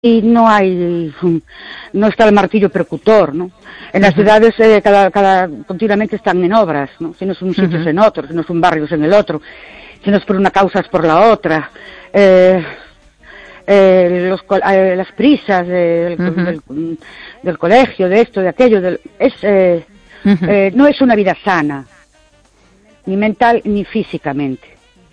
y no está el martillo percutor, ¿no? En las ciudades continuamente están en obras, ¿no? Si no son sitios en otros, si no son barrios en el otro, si no es por una causa es por la otra. Las prisas del colegio, de esto, de aquello, no es una vida sana, ni mental ni físicamente.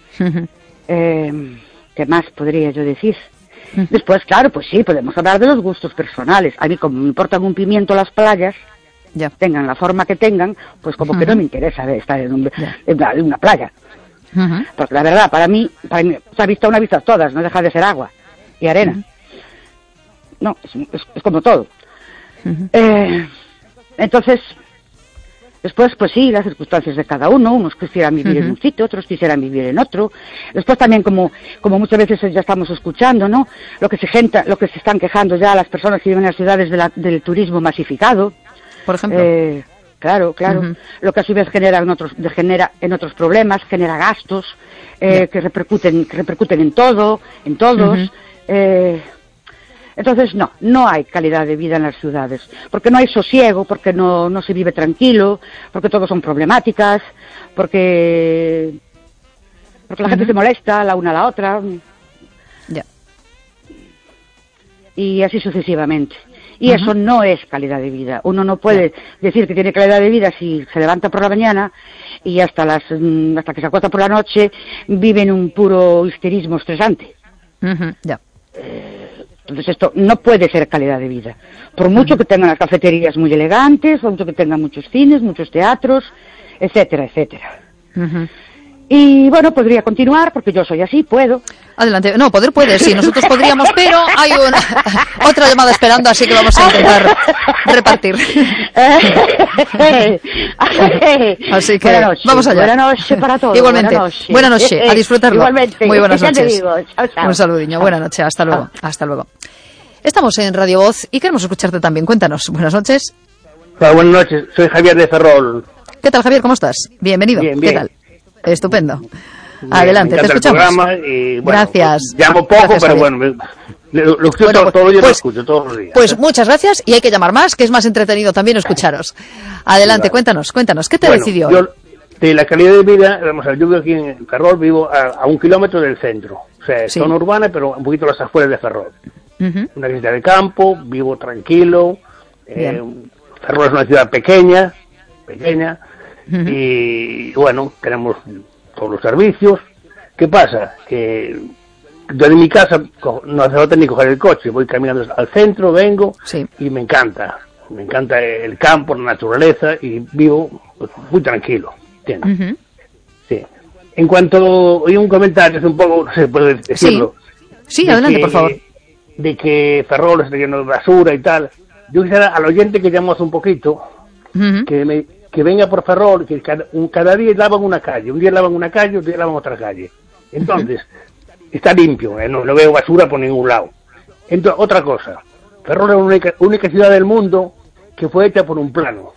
¿Qué más podría yo decir? Después, claro, pues sí, podemos hablar de los gustos personales. A mí, como me importan un pimiento las playas, tengan la forma que tengan, pues como que no me interesa estar en una playa. Porque la verdad, para mí, se ha visto una vista todas, no deja de ser agua y arena. No, es como todo. Entonces, después, pues sí, las circunstancias de cada uno, unos quisieran vivir en un sitio, otros quisieran vivir en otro. Después también, como muchas veces ya estamos escuchando, ¿no? Lo que se están quejando ya las personas que viven en las ciudades del turismo masificado. Por ejemplo. Claro. Lo que a su vez genera en otros problemas, genera gastos que repercuten en todos. Entonces, no hay calidad de vida en las ciudades, porque no hay sosiego, porque no se vive tranquilo, porque todos son problemáticas, porque la gente se molesta la una a la otra, y así sucesivamente. Y eso no es calidad de vida. Uno no puede decir que tiene calidad de vida si se levanta por la mañana y hasta que se acuesta por la noche vive en un puro histerismo estresante. Entonces esto no puede ser calidad de vida. Por mucho que tengan las cafeterías muy elegantes, por mucho que tengan muchos cines, muchos teatros, etcétera, etcétera. Y bueno, podría continuar, porque yo soy así, puedo. Adelante. No, poder puede, sí, nosotros podríamos, pero hay otra llamada esperando, así que vamos a intentar repartir. Así que vamos allá. Buenas noches para todos. Igualmente. Buenas noches, a disfrutarlo. Igualmente. Muy buenas noches. Digo, chao. Un saludiño, buenas noches, hasta luego. Hasta luego. Estamos en Radio Voz y queremos escucharte también. Cuéntanos. Buenas noches. Hola, buenas noches, soy Javier de Ferrol. ¿Qué tal, Javier? ¿Cómo estás? Bienvenido. Bien. ¿Qué tal? Estupendo. Bien, adelante, te escuchamos. Y, gracias. Llamo poco, gracias, pero Javier. lo escucho todo el día, lo escucho todos los días. Pues muchas gracias y hay que llamar más, que es más entretenido también escucharos. Adelante, cuéntanos, ¿qué te decidió? Yo, de la calidad de vida, vamos a ver, yo vivo aquí en Ferrol, vivo a 1 kilómetro del centro. O sea, zona urbana, pero un poquito a las afueras de Ferrol. Una casita de campo, vivo tranquilo. Ferrol es una ciudad pequeña, y bueno, tenemos todos los servicios. ¿Qué pasa? Que yo de mi casa no hace falta ni coger el coche, voy caminando al centro, vengo y me encanta el campo, la naturaleza, y vivo pues, muy tranquilo, ¿entiendes? Sí. En cuanto oí un comentario, es un poco, no sé, puede decirlo. Sí, adelante, por favor. De que Ferrol está lleno de basura y tal. Yo quisiera al oyente que llamó hace un poquito, que venga por Ferrol, que cada día lavan una calle, un día lavan una calle, otro día lavan otra calle. Entonces, está limpio, no veo basura por ningún lado. Entonces, otra cosa, Ferrol es la única ciudad del mundo que fue hecha por un plano.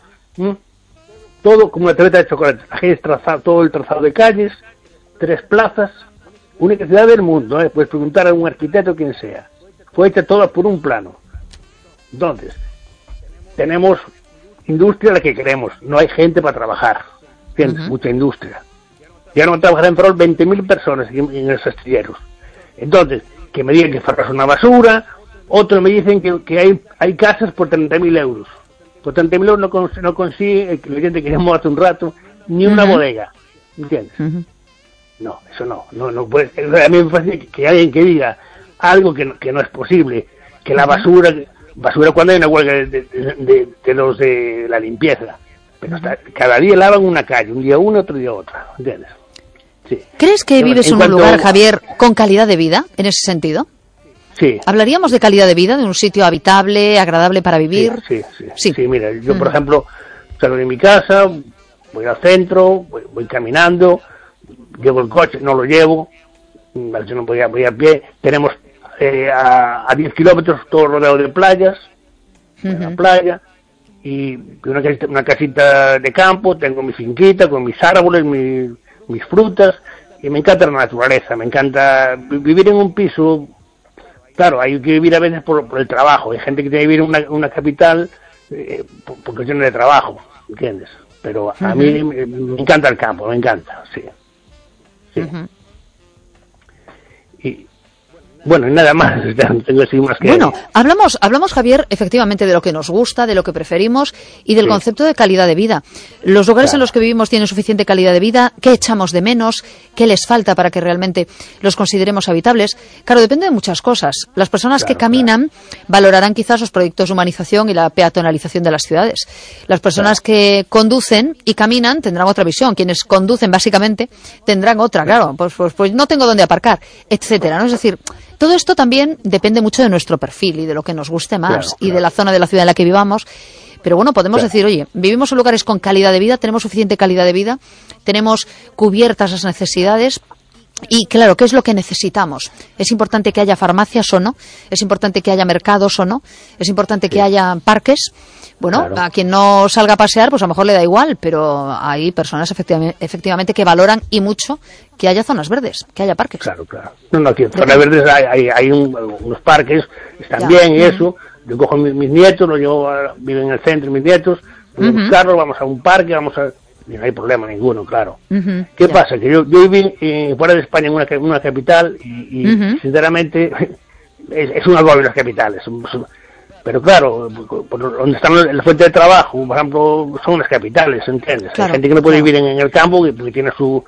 Todo como una tableta de chocolate, todo el trazado de calles, 3 plazas, única ciudad del mundo, puedes preguntar a un arquitecto quien sea. Fue hecha toda por un plano. Entonces, tenemos industria la que queremos, no hay gente para trabajar, ¿entiendes? Mucha industria. Ya no van a trabajar en Ferrol 20.000 personas en los astilleros. Entonces, que me digan que Ferrol es una basura, otros me dicen que hay casas por 30.000 euros. Por 30.000 euros no consigue, el oyente que llamó hace un rato, ni una bodega, ¿entiendes? No, eso no puede. A mí me parece que alguien que diga algo que no es posible, que la basura cuando hay una huelga de los de la limpieza, pero cada día lavan una calle, un día una, otro día otra, ¿entiendes? Sí. ¿Crees que vives en un lugar, Javier, con calidad de vida, en ese sentido? Sí. ¿Hablaríamos de calidad de vida, de un sitio habitable, agradable para vivir? Sí, mira, yo por ejemplo salgo de mi casa, voy al centro, voy caminando, llevo el coche, no lo llevo, voy a pie, tenemos a 10 kilómetros todo rodeado de playas, una playa, y una casita de campo, tengo mi finquita con mis árboles, mis frutas, y me encanta la naturaleza, me encanta vivir en un piso claro, hay que vivir a veces por el trabajo. Hay gente que tiene que vivir en una capital por cuestiones de trabajo, ¿entiendes? Pero a mí me encanta el campo, me encanta, sí. Y bueno, y nada más, tengo así más que... Bueno, hablamos, Javier, efectivamente de lo que nos gusta, de lo que preferimos y del concepto de calidad de vida. Los lugares en los que vivimos tienen suficiente calidad de vida, ¿qué echamos de menos? ¿Qué les falta para que realmente los consideremos habitables? Claro, depende de muchas cosas. Las personas que caminan valorarán quizás los proyectos de humanización y la peatonalización de las ciudades. Las personas que conducen y caminan tendrán otra visión. Quienes conducen, básicamente, tendrán otra, claro. Pues no tengo dónde aparcar, etcétera, ¿no? Es decir, todo esto también depende mucho de nuestro perfil y de lo que nos guste más y de la zona de la ciudad en la que vivamos. Pero bueno, podemos decir, oye, vivimos en lugares con calidad de vida, tenemos suficiente calidad de vida, tenemos cubiertas las necesidades. Y claro, ¿qué es lo que necesitamos? ¿Es importante que haya farmacias o no? ¿Es importante que haya mercados o no? ¿Es importante que haya parques? Bueno, a quien no salga a pasear, pues a lo mejor le da igual, pero hay personas efectivamente que valoran y mucho que haya zonas verdes, que haya parques. Claro. No, aquí en zonas verdes hay unos parques, están bien y eso. Yo cojo mis nietos, los llevo, viven en el centro mis nietos, voy a buscarlos, vamos a un parque, y no hay problema ninguno, claro. ¿Qué pasa? Que yo viví fuera de España en una capital y sinceramente es un agobio las capitales. Pero claro, por donde están la fuente de trabajo, por ejemplo, son las capitales, ¿entiendes? Hay gente que no puede vivir en el campo porque tiene su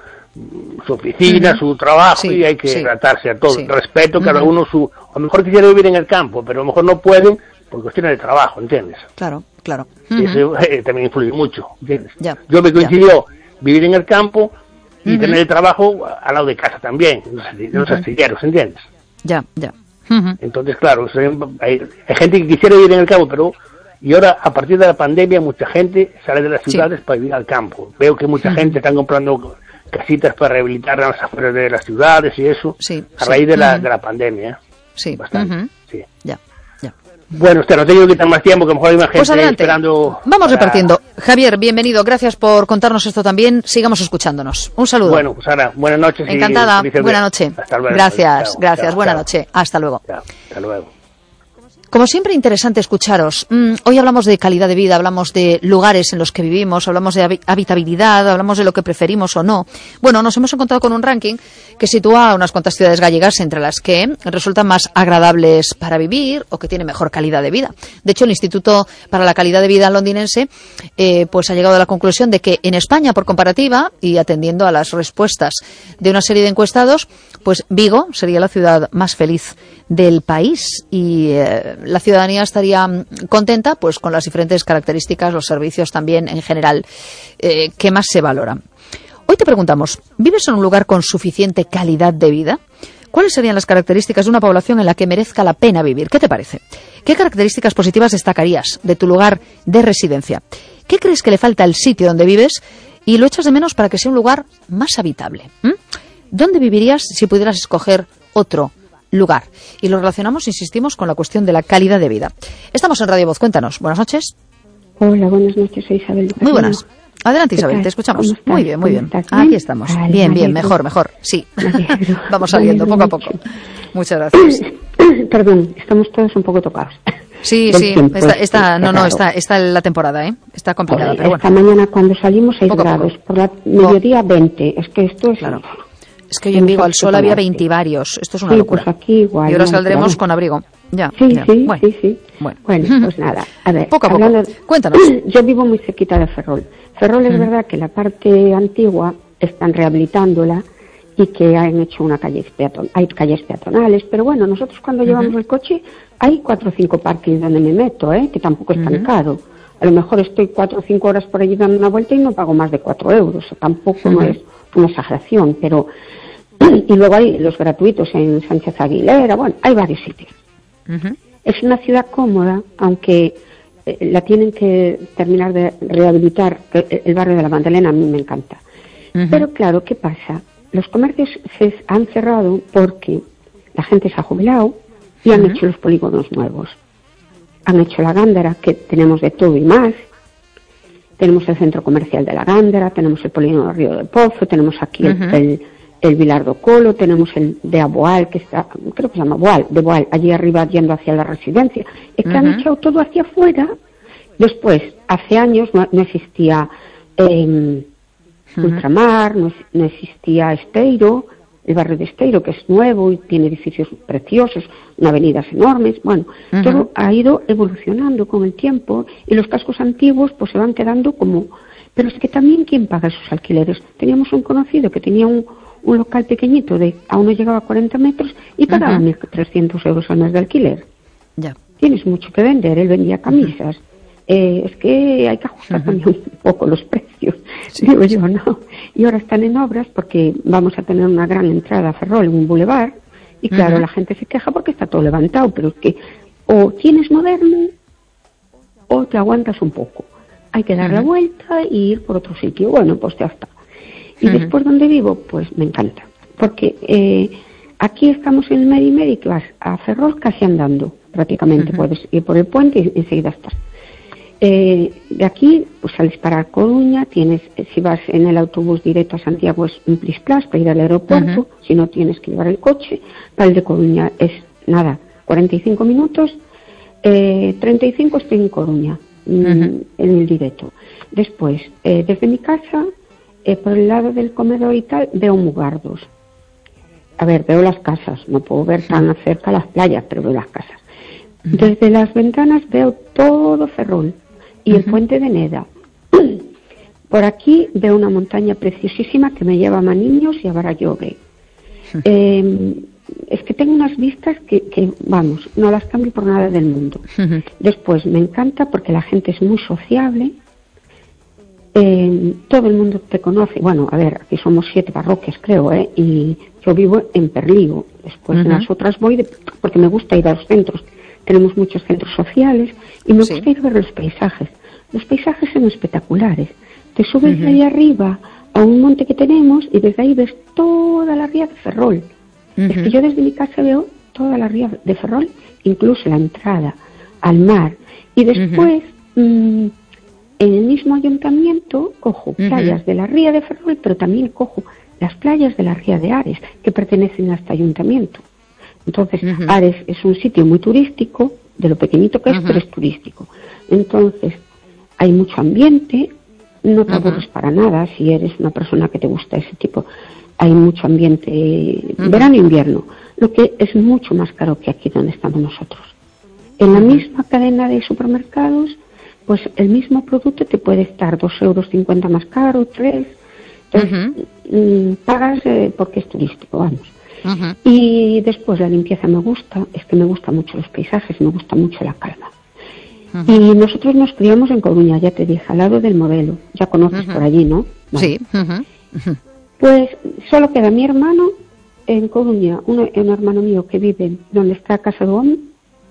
oficina, su trabajo y hay que tratarse a todo. Respeto, cada uno a lo mejor quisiera vivir en el campo, pero a lo mejor no pueden por cuestiones de trabajo, ¿entiendes? Claro. Y eso también influye mucho, ¿entiendes? Yo me coincidió vivir en el campo y tener el trabajo al lado de casa también, los astilleros, ¿entiendes? Ya. Entonces, claro, hay gente que quisiera vivir en el campo, y ahora, a partir de la pandemia, mucha gente sale de las ciudades para vivir al campo. Veo que mucha gente está comprando casitas para rehabilitar a las afueras de las ciudades y eso, a raíz de la pandemia. Sí. Bastante, sí. Ya. Bueno, usted no tengo que quitar más tiempo, que a lo mejor hay más gente esperando. Vamos repartiendo. Javier, bienvenido. Gracias por contarnos esto también. Sigamos escuchándonos. Un saludo. Bueno, pues ahora, buenas noches. Encantada. Buenas noches. Hasta luego. Gracias. Buenas noches. Hasta luego. Hasta luego. Como siempre, interesante escucharos. Hoy hablamos de calidad de vida, hablamos de lugares en los que vivimos, hablamos de habitabilidad, hablamos de lo que preferimos o no. Bueno, nos hemos encontrado con un ranking que sitúa a unas cuantas ciudades gallegas entre las que resultan más agradables para vivir o que tienen mejor calidad de vida. De hecho, el Instituto para la Calidad de Vida londinense pues ha llegado a la conclusión de que en España, por comparativa, y atendiendo a las respuestas de una serie de encuestados, pues Vigo sería la ciudad más feliz del país y la ciudadanía estaría contenta pues con las diferentes características, los servicios también en general que más se valoran. Hoy te preguntamos, ¿vives en un lugar con suficiente calidad de vida? ¿Cuáles serían las características de una población en la que merezca la pena vivir? ¿Qué te parece? ¿Qué características positivas destacarías de tu lugar de residencia? ¿Qué crees que le falta al sitio donde vives y lo echas de menos para que sea un lugar más habitable? ¿Dónde vivirías si pudieras escoger otro lugar? Y lo relacionamos, insistimos, con la cuestión de la calidad de vida. Estamos en Radio Voz, cuéntanos. Buenas noches. Hola, buenas noches, soy Isabel. Muy buenas. Adelante, Isabel, te escuchamos. Muy bien. Aquí estamos. Vale, bien, mejor. Sí. Vamos saliendo poco a poco. Muchas gracias. Perdón, estamos todos un poco tocados. Sí. Tiempo, está la temporada, ¿eh? Está complicada, pero bueno. Esta mañana cuando salimos 6 grados, por la mediodía 20 . Es que esto es... Claro. Es que hoy en Vigo al sol había 20 y varios. Esto es una locura. Pues aquí igual. Y ahora saldremos con abrigo. Ya. Sí. Bueno, pues nada. A ver, poco a poco. Cuéntanos. Yo vivo muy cerquita de Ferrol. Ferrol es verdad que la parte antigua están rehabilitándola y que han hecho una calle hay calles peatonales, pero bueno, nosotros cuando llevamos el coche hay 4 o 5 parkings donde me meto, que tampoco es tan caro. A lo mejor estoy 4 o 5 horas por allí dando una vuelta y no pago más de 4 euros. Tampoco no es una exageración, pero... Y luego hay los gratuitos en Sánchez Aguilera, bueno, hay varios sitios. Es una ciudad cómoda, aunque la tienen que terminar de rehabilitar. El barrio de la Magdalena a mí me encanta. Pero claro, ¿qué pasa? Los comercios se han cerrado porque la gente se ha jubilado y han hecho los polígonos nuevos. Han hecho la Gándara, que tenemos de todo y más. Tenemos el centro comercial de la Gándara, tenemos el polígono Río del Pozo, tenemos aquí el Vilar do Colo, tenemos el de Aboal, que está, creo que se llama Boal, de Boal, allí arriba yendo hacia la residencia. Es que han echado todo hacia afuera. Después, hace años no existía Ultramar, no existía Esteiro, el barrio de Esteiro, que es nuevo y tiene edificios preciosos, avenidas enormes. Bueno, todo ha ido evolucionando con el tiempo y los cascos antiguos pues se van quedando como... Pero es que también, ¿quién paga esos alquileres? Teníamos un conocido que tenía un local pequeñito, aún no llegaba a 40 metros, y pagaba 1.300 euros al mes de alquiler. Ya. Tienes mucho que vender, él vendía camisas. Es que hay que ajustar también un poco los precios, digo yo, ¿no? Y ahora están en obras porque vamos a tener una gran entrada a Ferrol en un bulevar, y claro, la gente se queja porque está todo levantado, pero es que o tienes moderno o te aguantas un poco. Hay que dar la vuelta y ir por otro sitio. Bueno, pues ya está. Y después, donde vivo, pues me encanta. Porque aquí estamos en el medio y que vas a Ferrol casi andando, prácticamente. Puedes ir por el puente y enseguida estás. De aquí, pues sales para Coruña, si vas en el autobús directo a Santiago es un plis-plas para ir al aeropuerto, si no tienes que llevar el coche. Para el de Coruña es, 45 minutos, 35 estoy en Coruña. En el directo. Después, desde mi casa, por el lado del comedor y tal, veo Mugardos. A ver, veo las casas, no puedo ver tan cerca las playas, pero veo las casas. Desde las ventanas veo todo Ferrol y el puente de Neda. Por aquí veo una montaña preciosísima que me lleva a Maniños y a Barallogue. Es que tengo unas vistas que, vamos, no las cambio por nada del mundo. Después, me encanta porque la gente es muy sociable, todo el mundo te conoce. Bueno, a ver, aquí somos 7 parroquias, creo, y yo vivo en Perligo. Después en las otras voy porque me gusta ir a los centros. Tenemos muchos centros sociales y me gusta ir a ver los paisajes. Los paisajes son espectaculares. Te subes ahí arriba a un monte que tenemos y desde ahí ves toda la ría de Ferrol. Es que yo desde mi casa veo toda la ría de Ferrol, incluso la entrada al mar. Y después, en el mismo ayuntamiento, cojo playas de la ría de Ferrol, pero también cojo las playas de la ría de Ares, que pertenecen a este ayuntamiento. Entonces, Ares es un sitio muy turístico, de lo pequeñito que es, pero es turístico. Entonces, hay mucho ambiente, no te aburres para nada si eres una persona que te gusta ese tipo. Hay mucho ambiente, verano e invierno, lo que es mucho más caro que aquí donde estamos nosotros. En la misma cadena de supermercados, pues el mismo producto te puede estar 2,50 € más caro, 3. Entonces, pagas porque es turístico, vamos. Y después la limpieza me gusta, es que me gustan mucho los paisajes, me gusta mucho la calma. Y nosotros nos criamos en Coruña, ya te dije, al lado del Modelo. Ya conoces por allí, ¿no? Bueno. Sí. Pues solo queda mi hermano en Coruña, un hermano mío que vive donde está Casa do Home,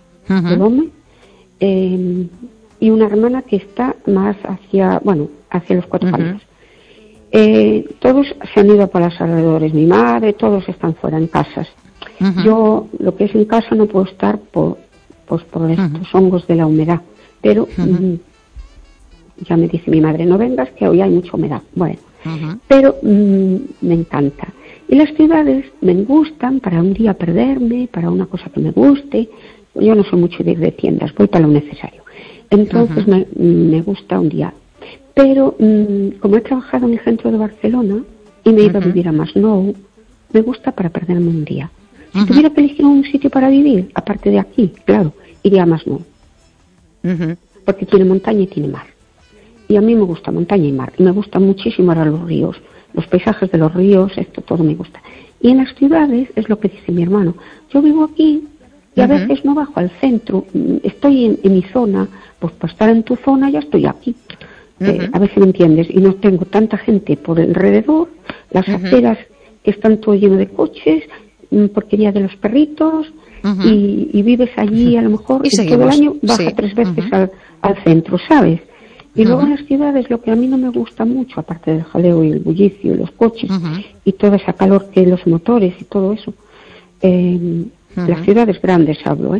y una hermana que está más hacia los Cuatro Palos. Todos se han ido para los alrededores, mi madre, todos están fuera en casas. Yo, lo que es en casa, no puedo estar por estos hongos de la humedad, pero ya me dice mi madre, no vengas que hoy hay mucha humedad. Bueno, pero me encanta. Y las ciudades me gustan para un día perderme, para una cosa que me guste. Yo no soy mucho de ir de tiendas, voy para lo necesario. Entonces me gusta un día. Pero como he trabajado en el centro de Barcelona y me he ido a vivir a Masnou, me gusta para perderme un día. Si tuviera que elegir un sitio para vivir, aparte de aquí, claro, iría a Masnou. Porque tiene montaña y tiene mar. Y a mí me gusta montaña y mar. Y me gusta muchísimo ahora los ríos. Los paisajes de los ríos, esto todo me gusta. Y en las ciudades, es lo que dice mi hermano. Yo vivo aquí y a veces no bajo al centro. Estoy en mi zona, pues para estar en tu zona ya estoy aquí. A ver si me entiendes. Y no tengo tanta gente por alrededor. Las aceras que están todo lleno de coches, porquería de los perritos. Y vives allí a lo mejor y todo el año baja 3 veces al centro, ¿sabes? Y luego en las ciudades lo que a mí no me gusta mucho, aparte del jaleo y el bullicio y los coches y toda esa calor que los motores y todo eso, las ciudades grandes hablo,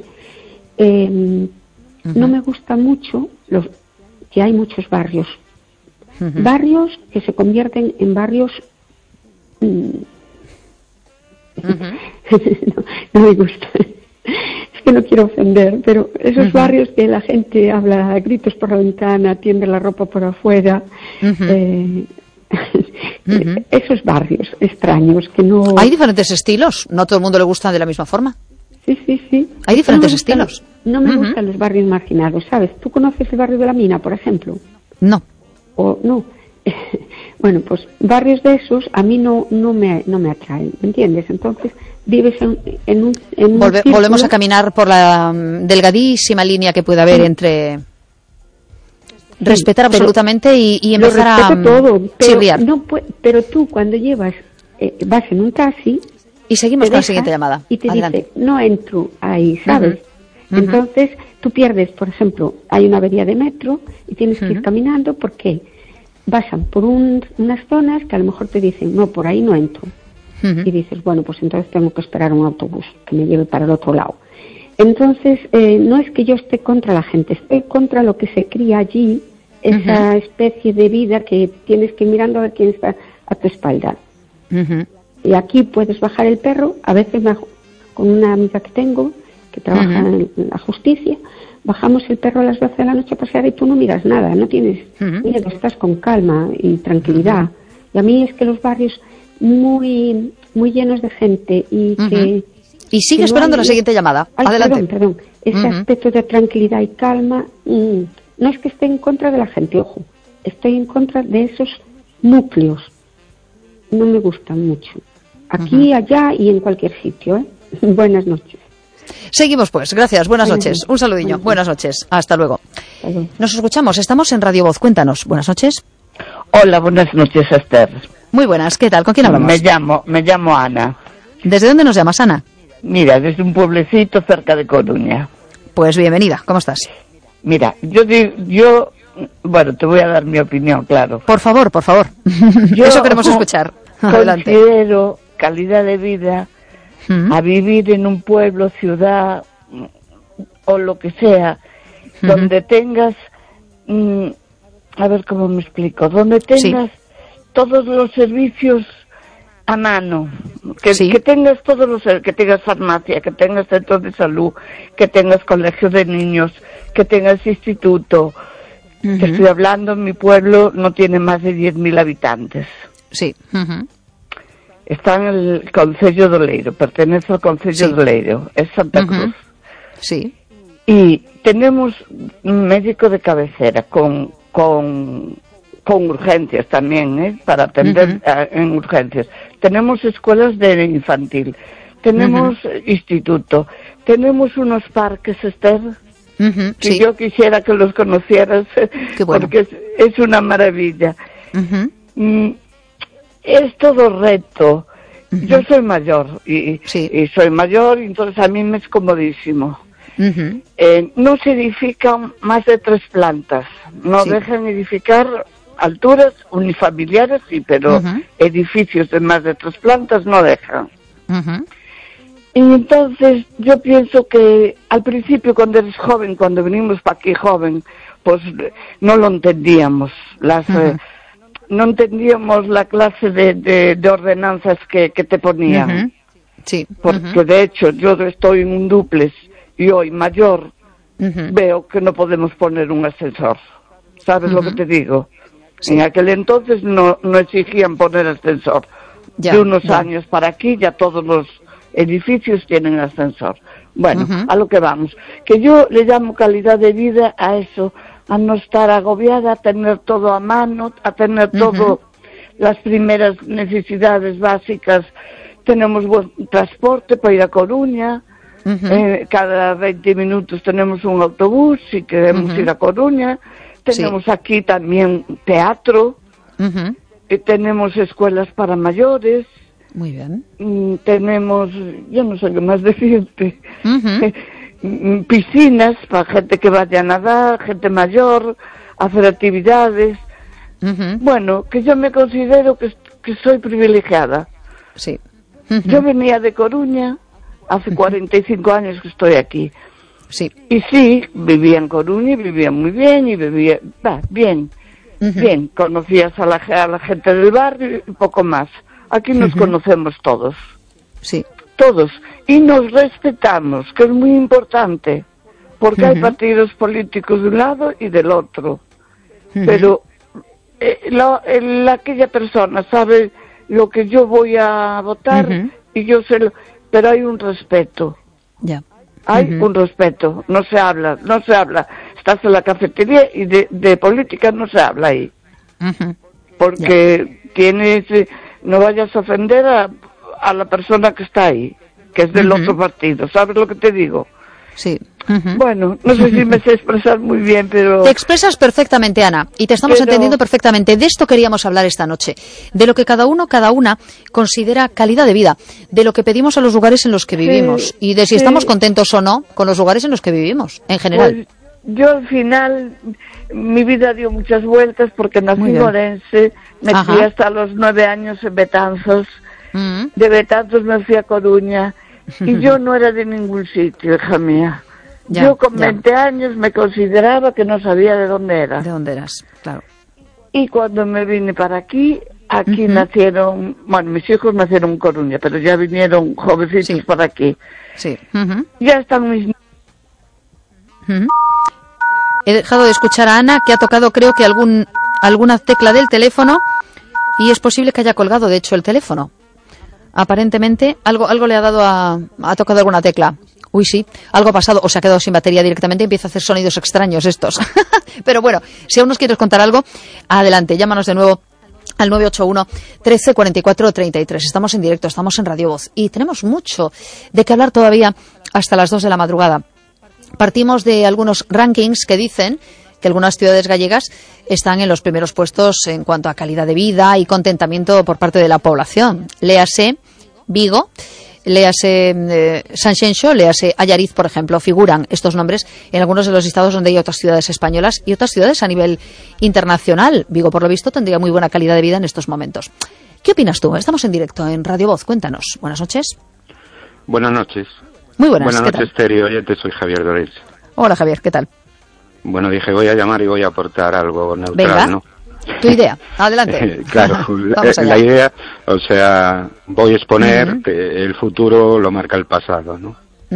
no me gusta mucho que hay muchos barrios, barrios que se convierten en barrios No me gusta. Es que no quiero ofender, pero esos barrios que la gente habla a gritos por la ventana, tiende la ropa por afuera, esos barrios extraños que no... Hay diferentes estilos, no a todo el mundo le gusta de la misma forma. Sí. Hay diferentes estilos. No me gustan los barrios marginados, ¿sabes? ¿Tú conoces el barrio de la Mina, por ejemplo? No. ¿O no? Bueno, pues barrios de esos a mí no me atraen, ¿me entiendes? Entonces vives en un volvemos a caminar por la delgadísima línea que puede haber entre respetar absolutamente y empezar a todo, chirriar. Pero tú cuando vas en un taxi y seguimos con la siguiente llamada y te adelante. Dice, no entro ahí, ¿sabes? Entonces tú pierdes, por ejemplo, hay una avería de metro y tienes que ir caminando porque pasan por unas zonas que a lo mejor te dicen, no, por ahí no entro. Y dices, bueno, pues entonces tengo que esperar un autobús que me lleve para el otro lado. Entonces, no es que yo esté contra la gente, estoy contra lo que se cría allí, esa especie de vida que tienes que ir mirando a ver quién está a tu espalda. Y aquí puedes bajar el perro, a veces con una amiga que tengo, que trabaja en la justicia, bajamos el perro a las 12 de la noche a pasear y tú no miras nada, no tienes miedo, estás con calma y tranquilidad. Y a mí es que los barrios muy llenos de gente y que... Y sigue esperando la siguiente llamada. Adelante. Perdón. Ese aspecto de tranquilidad y calma, no es que esté en contra de la gente, ojo, estoy en contra de esos núcleos. No me gustan mucho. Aquí, allá y en cualquier sitio, ¿eh? Buenas noches. Seguimos pues, gracias, buenas noches. Un saludillo, buenas noches, hasta luego. Nos escuchamos, estamos en Radio Voz, cuéntanos, buenas noches. Hola, buenas noches, Esther. Muy buenas, ¿qué tal? ¿Con quién hablamos? Me llamo Ana. ¿Desde dónde nos llamas, Ana? Mira, desde un pueblecito cerca de Coruña. Pues bienvenida, ¿cómo estás? Mira, bueno, te voy a dar mi opinión, claro. Por favor. Eso queremos escuchar. Adelante. Considero calidad de vida a vivir en un pueblo, ciudad o lo que sea, donde tengas, a ver cómo me explico, donde tengas todos los servicios a mano, que tengas todos los, que tengas farmacia, que tengas centros de salud, que tengas colegios de niños, que tengas instituto. Te estoy hablando, mi pueblo no tiene más de 10.000 habitantes. Sí. Está en el Concello de Oleiro, pertenece al Concello de Oleiro, es Santa Cruz. Sí. Y tenemos un médico de cabecera con urgencias también, para atender en urgencias. Tenemos escuelas de infantil, tenemos instituto, tenemos unos parques, Esther, que yo quisiera que los conocieras, porque es una maravilla. Es todo reto. Yo soy mayor y soy mayor, y entonces a mí me es comodísimo. No se edifican más de 3 plantas, no dejan edificar alturas unifamiliares, sí, pero edificios de más de 3 plantas no dejan. Y entonces yo pienso que al principio, cuando eres joven, cuando venimos para aquí joven, pues no lo entendíamos, no entendíamos la clase de ordenanzas que te ponían. Sí. Porque de hecho yo estoy en un dúplex y hoy mayor veo que no podemos poner un ascensor. ¿Sabes lo que te digo? Sí. En aquel entonces no exigían poner ascensor. De unos años para aquí ya todos los edificios tienen ascensor. Bueno, a lo que vamos. Que yo le llamo calidad de vida a eso, a no estar agobiada, a tener todo a mano, a tener todo, las primeras necesidades básicas. Tenemos buen transporte para ir a Coruña, cada 20 minutos tenemos un autobús si queremos ir a Coruña. Tenemos aquí también teatro, tenemos escuelas para mayores. Muy bien. Tenemos, yo no sé qué más decirte, piscinas para gente que vaya a nadar, gente mayor, hacer actividades. Bueno, que yo me considero que soy privilegiada. Sí. Yo venía de Coruña, hace 45 años que estoy aquí. Sí. Y sí, vivía en Coruña y vivía muy bien, y vivía bien. Conocías a la gente del barrio y poco más. Aquí nos conocemos todos. Sí. Todos. Y nos respetamos, que es muy importante, porque hay partidos políticos de un lado y del otro. Pero aquella persona sabe lo que yo voy a votar y yo sé pero hay un respeto. Ya. Hay un respeto, no se habla. Estás en la cafetería y de política no se habla ahí. Porque no vayas a ofender a la persona que está ahí, que es del otro partido. ¿Sabes lo que te digo? Sí. Bueno, no sé si me sé expresar muy bien, pero... Te expresas perfectamente, Ana, y te estamos entendiendo perfectamente. De esto queríamos hablar esta noche, de lo que cada una considera calidad de vida, de lo que pedimos a los lugares en los que vivimos, y de si estamos contentos o no con los lugares en los que vivimos, en general. Pues yo al final, mi vida dio muchas vueltas porque nací en Orense, me crié hasta los 9 años en Betanzos, de Betanzos me fui a Coruña, y yo no era de ningún sitio, hija mía. Yo con 20 años me consideraba que no sabía de dónde era. ¿De dónde eras? Claro. Y cuando me vine para aquí nacieron, bueno, mis hijos nacieron en Coruña, pero ya vinieron jovencitos para aquí. Sí. Ya están mis... He dejado de escuchar a Ana, que ha tocado, creo que alguna tecla del teléfono, y es posible que haya colgado, de hecho, el teléfono. Aparentemente, algo le ha dado ha tocado alguna tecla. Uy, sí, algo ha pasado, o se ha quedado sin batería directamente y empieza a hacer sonidos extraños estos. Pero bueno, si aún nos quieres contar algo, adelante, llámanos de nuevo al 981 13 44 33. Estamos en directo, estamos en Radio Voz y tenemos mucho de qué hablar todavía hasta las 2 de la madrugada. Partimos de algunos rankings que dicen que algunas ciudades gallegas están en los primeros puestos en cuanto a calidad de vida y contentamiento por parte de la población. Léase Vigo, léase Sanxenxo, léase Allariz, por ejemplo. Figuran estos nombres en algunos de los listados donde hay otras ciudades españolas y otras ciudades a nivel internacional. Vigo, por lo visto, tendría muy buena calidad de vida en estos momentos. ¿Qué opinas tú? Estamos en directo en Radio Voz. Cuéntanos. Buenas noches. Buenas noches. Muy buenas. Buenas noches, Terio. Oyente, soy Javier Dorés. Hola, Javier. ¿Qué tal? Bueno, dije, voy a llamar y voy a aportar algo neutral. Venga. ¿No? Tu idea, adelante. Claro, la idea, o sea, voy a exponer que el futuro lo marca el pasado, ¿no?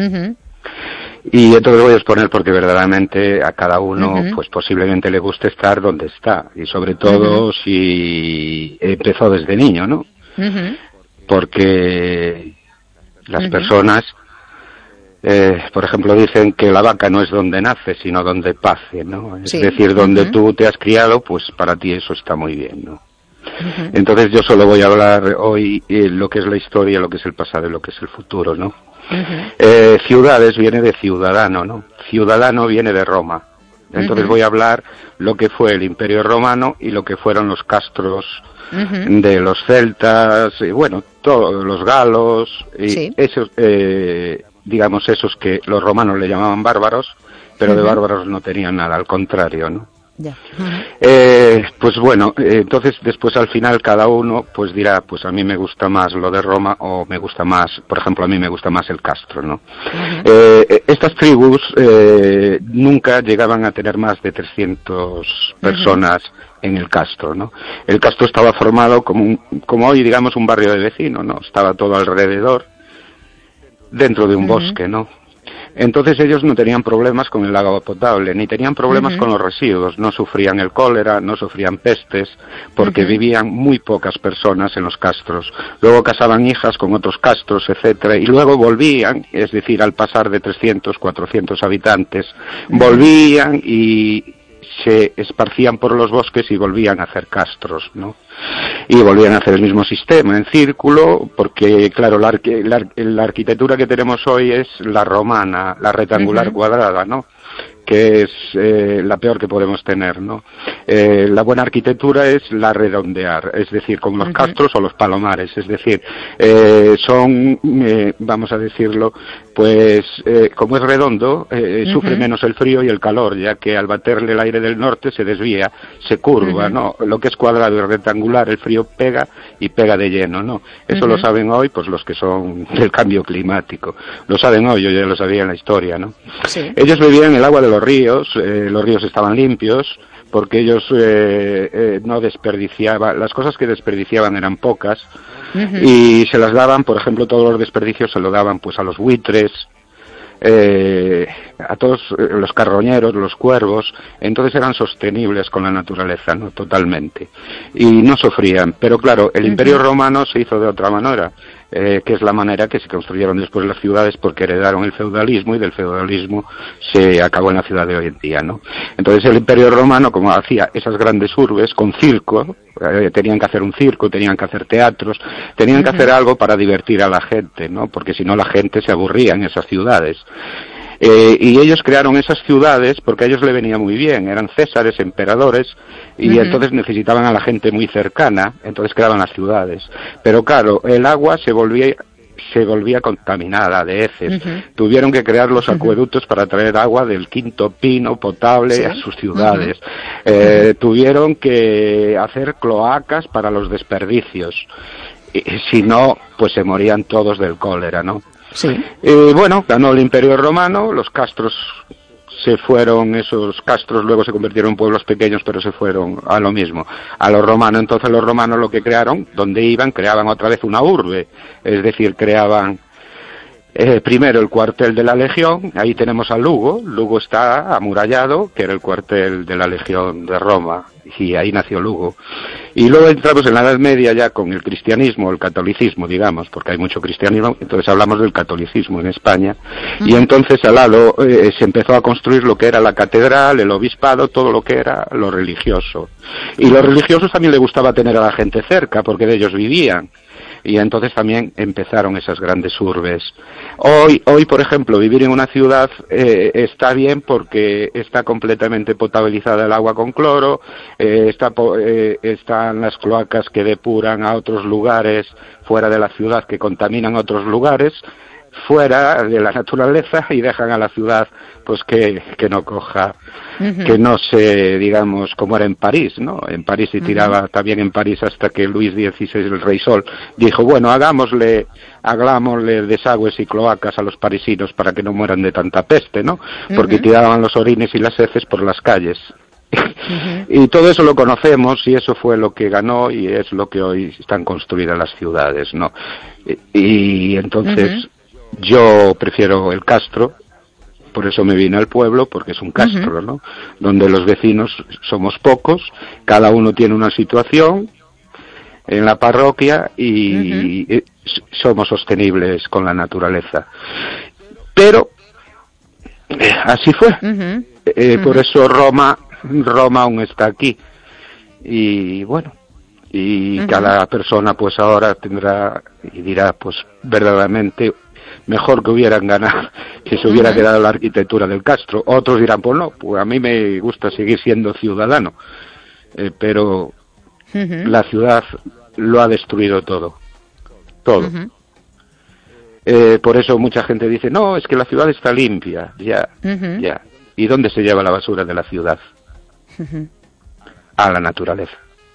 Y entonces voy a exponer porque verdaderamente a cada uno, pues posiblemente le guste estar donde está, y sobre todo si empezó desde niño, ¿no? Porque las personas, por ejemplo, dicen que la vaca no es donde nace, sino donde pace, ¿no? Es decir, donde tú te has criado, pues para ti eso está muy bien, ¿no? Entonces yo solo voy a hablar hoy lo que es la historia, lo que es el pasado y lo que es el futuro, ¿no? Ciudades viene de ciudadano, ¿no? Ciudadano viene de Roma. Entonces voy a hablar lo que fue el Imperio Romano y lo que fueron los castros de los celtas, y bueno, todos los galos, y esos... digamos, esos que los romanos le llamaban bárbaros, pero de bárbaros no tenían nada, al contrario, ¿no? Pues bueno, entonces después al final cada uno pues dirá, pues a mí me gusta más lo de Roma o me gusta más, por ejemplo, a mí me gusta más el castro, ¿no? Estas tribus nunca llegaban a tener más de 300 personas en el castro, ¿no? El castro estaba formado como hoy, digamos, un barrio de vecino, ¿no? Estaba todo alrededor, dentro de un bosque, ¿no? Entonces ellos no tenían problemas con el agua potable, ni tenían problemas con los residuos, no sufrían el cólera, no sufrían pestes, porque vivían muy pocas personas en los castros. Luego casaban hijas con otros castros, etcétera, y luego volvían, es decir, al pasar de 300, 400 habitantes, volvían y se esparcían por los bosques y volvían a hacer castros, ¿no? Y volvían a hacer el mismo sistema, en círculo, porque, claro, la arquitectura que tenemos hoy es la romana, la rectangular cuadrada, ¿no? Que es la peor que podemos tener, ¿no? La buena arquitectura es la redondear, es decir, como los castros o los palomares, es decir, son, vamos a decirlo, pues como es redondo, sufre menos el frío y el calor, ya que al baterle el aire del norte se desvía, se curva, ¿no? Lo que es cuadrado y rectangular, el frío pega y pega de lleno, ¿no? Eso lo saben hoy, pues los que son del cambio climático. Lo saben hoy, yo ya lo sabía en la historia, ¿no? Sí. Ellos bebían el agua de los ríos estaban limpios, porque ellos no desperdiciaban, las cosas que desperdiciaban eran pocas, Y se las daban, por ejemplo, todos los desperdicios se lo daban pues a los buitres, a todos los carroñeros, los cuervos. Entonces eran sostenibles con la naturaleza, ¿no? Totalmente, y no sufrían. Pero claro, el Imperio Romano se hizo de otra manera, que es la manera que se construyeron después las ciudades, porque heredaron el feudalismo, y del feudalismo se acabó en la ciudad de hoy en día, ¿no? Entonces el Imperio Romano, como hacía esas grandes urbes con circo, tenían que hacer un circo, tenían que hacer teatros, tenían que hacer algo para divertir a la gente, ¿no? Porque si no la gente se aburría en esas ciudades. Y ellos crearon esas ciudades porque a ellos le venía muy bien, eran césares, emperadores, y entonces necesitaban a la gente muy cercana, entonces creaban las ciudades. Pero claro, el agua se volvía contaminada de heces. Tuvieron que crear los acueductos para traer agua del Quinto Pino potable a sus ciudades. Tuvieron que hacer cloacas para los desperdicios. Si no, pues se morían todos del cólera, ¿no? Sí. Bueno, ganó el Imperio Romano, los castros se fueron, esos castros luego se convirtieron en pueblos pequeños, pero se fueron a lo mismo, a los romanos. Entonces los romanos lo que crearon, donde iban, creaban otra vez una urbe, es decir, creaban primero el cuartel de la Legión. Ahí tenemos a Lugo. Lugo está amurallado, que era el cuartel de la Legión de Roma, y ahí nació Lugo. Y luego entramos en la Edad Media ya con el cristianismo, el catolicismo, digamos, porque hay mucho cristianismo, entonces hablamos del catolicismo en España, y entonces al lado se empezó a construir lo que era la catedral, el obispado, todo lo que era lo religioso. Y los religiosos también le gustaba tener a la gente cerca, porque de ellos vivían. Y entonces también empezaron esas grandes urbes. Hoy, por ejemplo, vivir en una ciudad está bien porque está completamente potabilizada el agua con cloro, están las cloacas que depuran a otros lugares fuera de la ciudad, que contaminan otros lugares fuera de la naturaleza, y dejan a la ciudad pues que no coja, que no se, digamos, como era en París, ¿no? En París se tiraba también en París, hasta que Luis XVI, el Rey Sol, dijo, bueno, hagámosle desagües y cloacas a los parisinos para que no mueran de tanta peste, ¿no? Porque tiraban los orines y las heces por las calles. Y todo eso lo conocemos, y eso fue lo que ganó, y es lo que hoy están construidas las ciudades, ¿no? Y entonces yo prefiero el castro, por eso me vine al pueblo, porque es un castro, ¿no? Donde los vecinos somos pocos, cada uno tiene una situación en la parroquia, y somos sostenibles con la naturaleza. Pero así fue. Por eso Roma aún está aquí. Y bueno, y cada persona pues ahora tendrá y dirá, pues verdaderamente mejor que hubieran ganado, que se hubiera quedado la arquitectura del castro. Otros dirán, pues no, pues a mí me gusta seguir siendo ciudadano, pero la ciudad lo ha destruido todo. Por eso mucha gente dice, no, es que la ciudad está limpia, ya. ¿Y dónde se lleva la basura de la ciudad? A la naturaleza.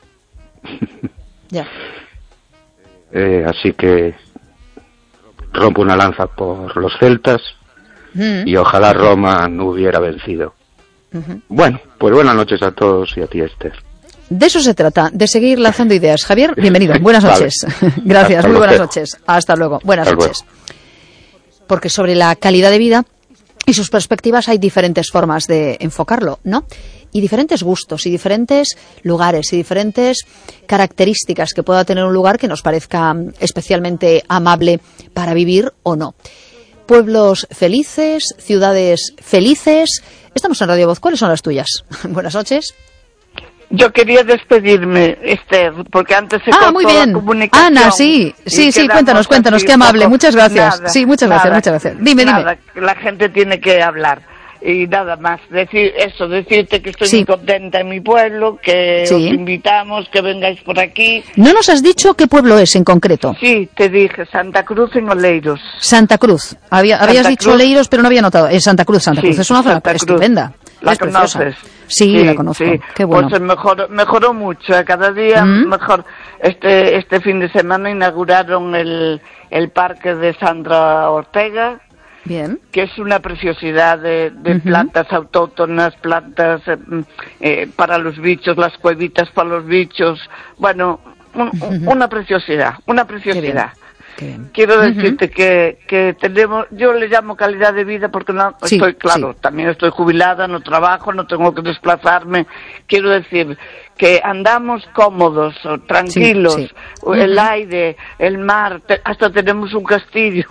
Así que rompo una lanza por los celtas, y ojalá Roma no hubiera vencido. Bueno, pues buenas noches a todos, y a ti, Esther. De eso se trata, de seguir lanzando ideas. Javier, bienvenido. Buenas noches. Gracias, muy buenas noches. Hasta luego. Buenas noches. Porque sobre la calidad de vida y sus perspectivas hay diferentes formas de enfocarlo, ¿no? Y diferentes gustos, y diferentes lugares, y diferentes características que pueda tener un lugar que nos parezca especialmente amable para vivir o no. Pueblos felices, ciudades felices. Estamos en Radio Voz. ¿Cuáles son las tuyas? Buenas noches. Yo quería despedirme, Esther, porque antes se cortó muy bien. La comunicación. Ana, sí, cuéntanos, qué amable, muchas gracias. Nada, sí, muchas gracias. Dime. La gente tiene que hablar. Y nada más, decirte que estoy muy contenta en mi pueblo, que os invitamos, que vengáis por aquí. ¿No nos has dicho qué pueblo es en concreto? Sí, te dije, Santa Cruz en Oleiros. Santa Cruz. Habías dicho Oleiros, pero no había notado. Es Santa Cruz. Es una zona estupenda. ¿La conoces? Preciosa. Sí, la conozco. Sí. Qué bueno. Pues mejoró mucho, cada día mejor. Este fin de semana inauguraron el parque de Sandra Ortega. Bien. Que es una preciosidad de plantas autóctonas, plantas para los bichos, las cuevitas para los bichos. Bueno, una preciosidad, una preciosidad. Quiero decirte que tenemos, yo le llamo calidad de vida porque no estoy, claro, también estoy jubilada, no trabajo, no tengo que desplazarme. Quiero decir que andamos cómodos, tranquilos, el aire, el mar, hasta tenemos un castillo.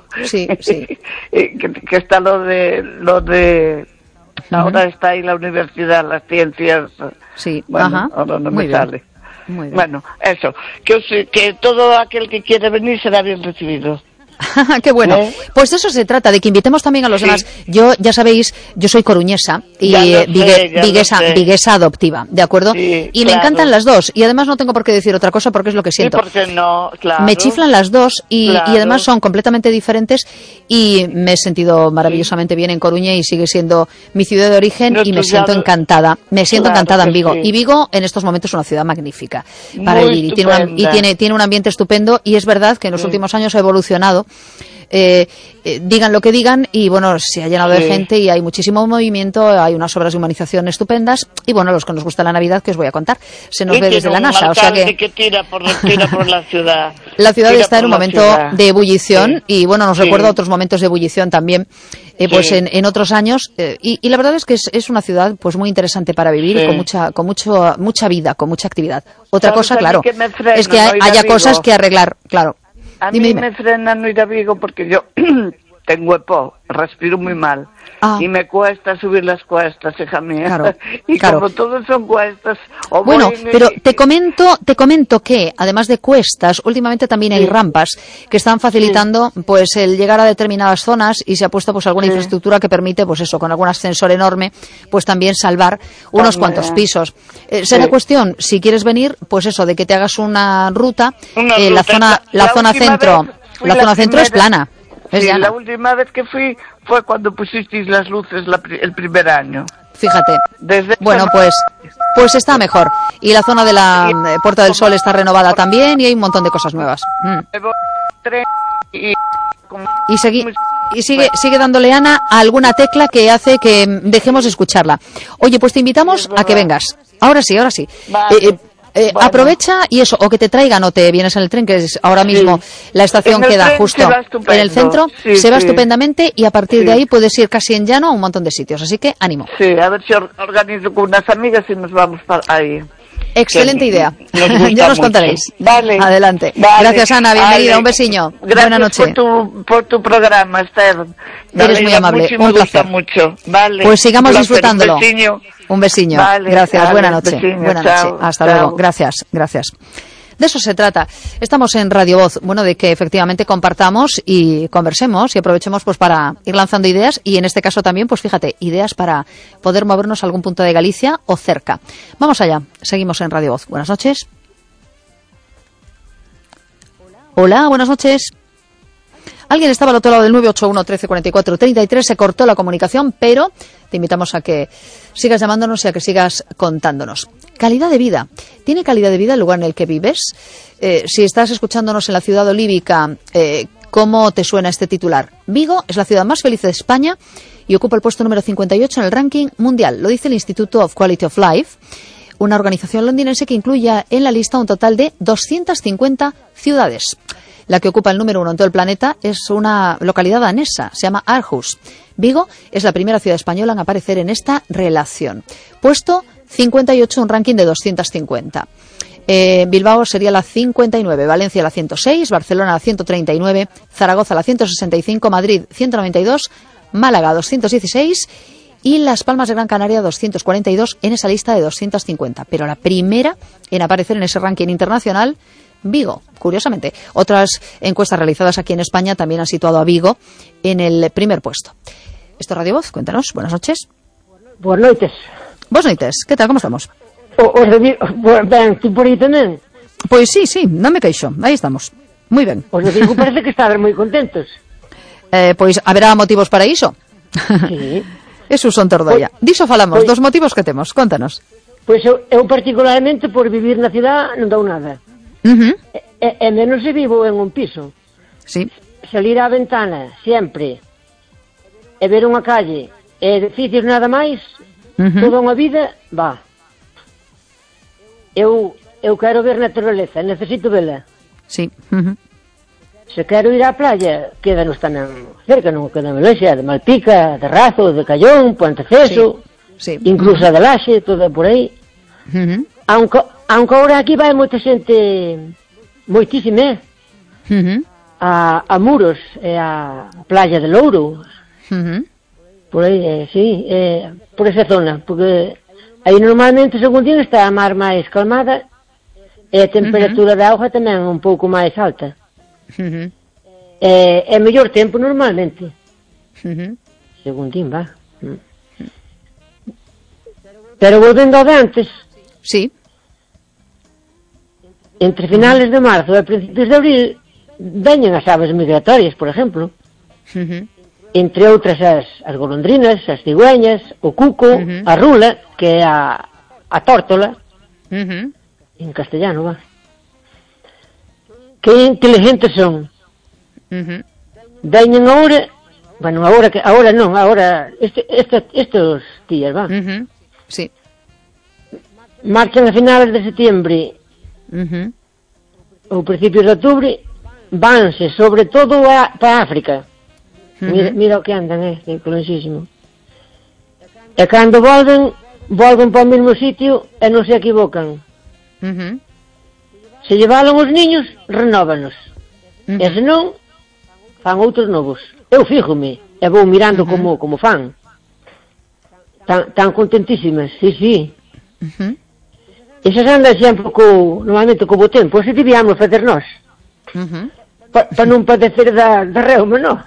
Que está lo de ahora está ahí la universidad, las ciencias. Bueno, ahora no me sale. Bueno, eso, que todo aquel que quiere venir será bien recibido. Qué bueno. Pues de eso se trata, de que invitemos también a los demás. Yo, ya sabéis, yo soy coruñesa y viguesa adoptiva, ¿de acuerdo? Y me encantan las dos. Y además no tengo por qué decir otra cosa porque es lo que siento. Porque no, claro. Me chiflan las dos y además son completamente diferentes y me he sentido maravillosamente bien en Coruña y sigue siendo mi ciudad de origen y me siento encantada. Me siento encantada en Vigo. Y Vigo en estos momentos es una ciudad magnífica para vivir y tiene un ambiente estupendo y es verdad que en los últimos años ha evolucionado. Digan lo que digan y bueno, se ha llenado de gente y hay muchísimo movimiento, hay unas obras de humanización estupendas y bueno, los que nos gusta la Navidad, que os voy a contar, se nos ve desde la NASA, o sea que tira por la ciudad. La ciudad está en un momento de ebullición y bueno, nos recuerda otros momentos de ebullición también, pues en otros años y la verdad es que es una ciudad pues muy interesante para vivir con mucha vida, con mucha actividad. Otra cosa, claro, es que haya cosas que arreglar, claro. A mí me frena no ir a Vigo porque yo tengo EPO, respiro muy mal y me cuesta subir las cuestas, hija mía. Como todos son cuestas. Bueno, pero te comento que además de cuestas, últimamente también hay rampas que están facilitando pues el llegar a determinadas zonas y se ha puesto pues alguna infraestructura que permite pues eso, con algún ascensor enorme, pues también salvar unos cuantos pisos. Será cuestión, si quieres venir, pues eso, de que te hagas una ruta, la zona centro es plana. La última vez que fui fue cuando pusisteis las luces el primer año. Fíjate. Bueno, pues está mejor. Y la zona de la Puerta del Sol está renovada también y hay un montón de cosas nuevas. Y sigue dándole, Ana, a alguna tecla que hace que dejemos de escucharla. Oye, pues te invitamos a que vengas. Ahora sí. Vale. Aprovecha y eso, o que te traigan o te vienes en el tren, que es ahora mismo la estación queda justo en el centro, se va estupendamente y a partir de ahí puedes ir casi en llano a un montón de sitios, así que ánimo. Sí, a ver si organizo con unas amigas y nos vamos para ahí. Excelente idea. Ya nos contaréis. Vale. Adelante. Vale. Gracias, Ana. Bienvenida. Un besiño. Buenas noches. Por tu programa, Esther. Eres muy amable. Un placer. Mucho. Vale. Pues sigamos disfrutándolo. Un besiño. Vale. Gracias. Buena noche. Buena noche. Hasta luego. Gracias. De eso se trata. Estamos en Radio Voz, bueno, de que efectivamente compartamos y conversemos y aprovechemos pues para ir lanzando ideas y en este caso también, pues fíjate, ideas para poder movernos a algún punto de Galicia o cerca. Vamos allá, seguimos en Radio Voz. Buenas noches. Hola, buenas noches. Alguien estaba al otro lado del 981 13 44 33, se cortó la comunicación, pero te invitamos a que sigas llamándonos y a que sigas contándonos. Calidad de vida. ¿Tiene calidad de vida el lugar en el que vives? Si estás escuchándonos en la ciudad olívica, ¿cómo te suena este titular? Vigo es la ciudad más feliz de España y ocupa el puesto número 58 en el ranking mundial. Lo dice el Institute of Quality of Life, una organización londinense que incluye en la lista un total de 250 ciudades. La que ocupa el número 1 en todo el planeta es una localidad danesa, se llama Aarhus. Vigo es la primera ciudad española en aparecer en esta relación. Puesto 58, un ranking de 250. Bilbao sería la 59, Valencia la 106, Barcelona la 139, Zaragoza la 165, Madrid 192, Málaga 216 y Las Palmas de Gran Canaria 242 en esa lista de 250. Pero la primera en aparecer en ese ranking internacional, Vigo, curiosamente. Otras encuestas realizadas aquí en España también han situado a Vigo en el primer puesto. Esto es Radio Voz, cuéntanos, buenas noches. Buenas noches. Buenas noches, ¿qué tal, cómo estamos? Ben, ¿tú por ahí también? Pues sí, non me queixo, aí estamos. Moi ben. Os digo, parece que estaban moi contentos. Pois haberá motivos para iso. Sí. Eso son tordolla. Diso falamos, dos motivos que temos, contanos. Pois eu particularmente por vivir na cidade non dou nada. E menos se vivo en un piso. Sí. Salir á ventana, sempre, e ver unha calle, e edificios nada máis, toda unha vida, va. Eu eu quero ver naturaleza, necesito vela. Sí. Se quero ir á playa, quédanos tamén cerca, non quedamos lonxe, de Malpica, de Razo, de Callón, Ponteceso, sí. Incluso a de Laxe, toda por aí. Aunque agora aquí vai moita xente, moitísima, a Muros e a playa de Louro, por aí, sí, por esa zona, porque aí normalmente, según din, está a mar máis calmada e a temperatura da auga tamén un pouco máis alta. É mellor tempo normalmente, según din, va. Pero volvendo ao de antes, sí, entre finales de marzo e principios de abril veñen as aves migratorias, por exemplo, entre outras as golondrinas, as cigüeñas, o cuco, a rula, que é a tórtola, en castellano, va. Que inteligentes son. Veñen agora, bueno, agora estes días, va. Sí. Marchan a finales de setembro ou principios de outubro, vanse sobre todo para África. Mira o que andan, colonsísimo. E cando volven para o mesmo sitio e non se equivocan. Se llevaron os niños, renóvanos. E se non, fan outros novos. Eu fíjome e vou mirando como fan. Tan contentísimas, sí. Esas andan sempre normalmente co bo tempo. Se debíamos fazer nós. Para non padecer da reuma, non?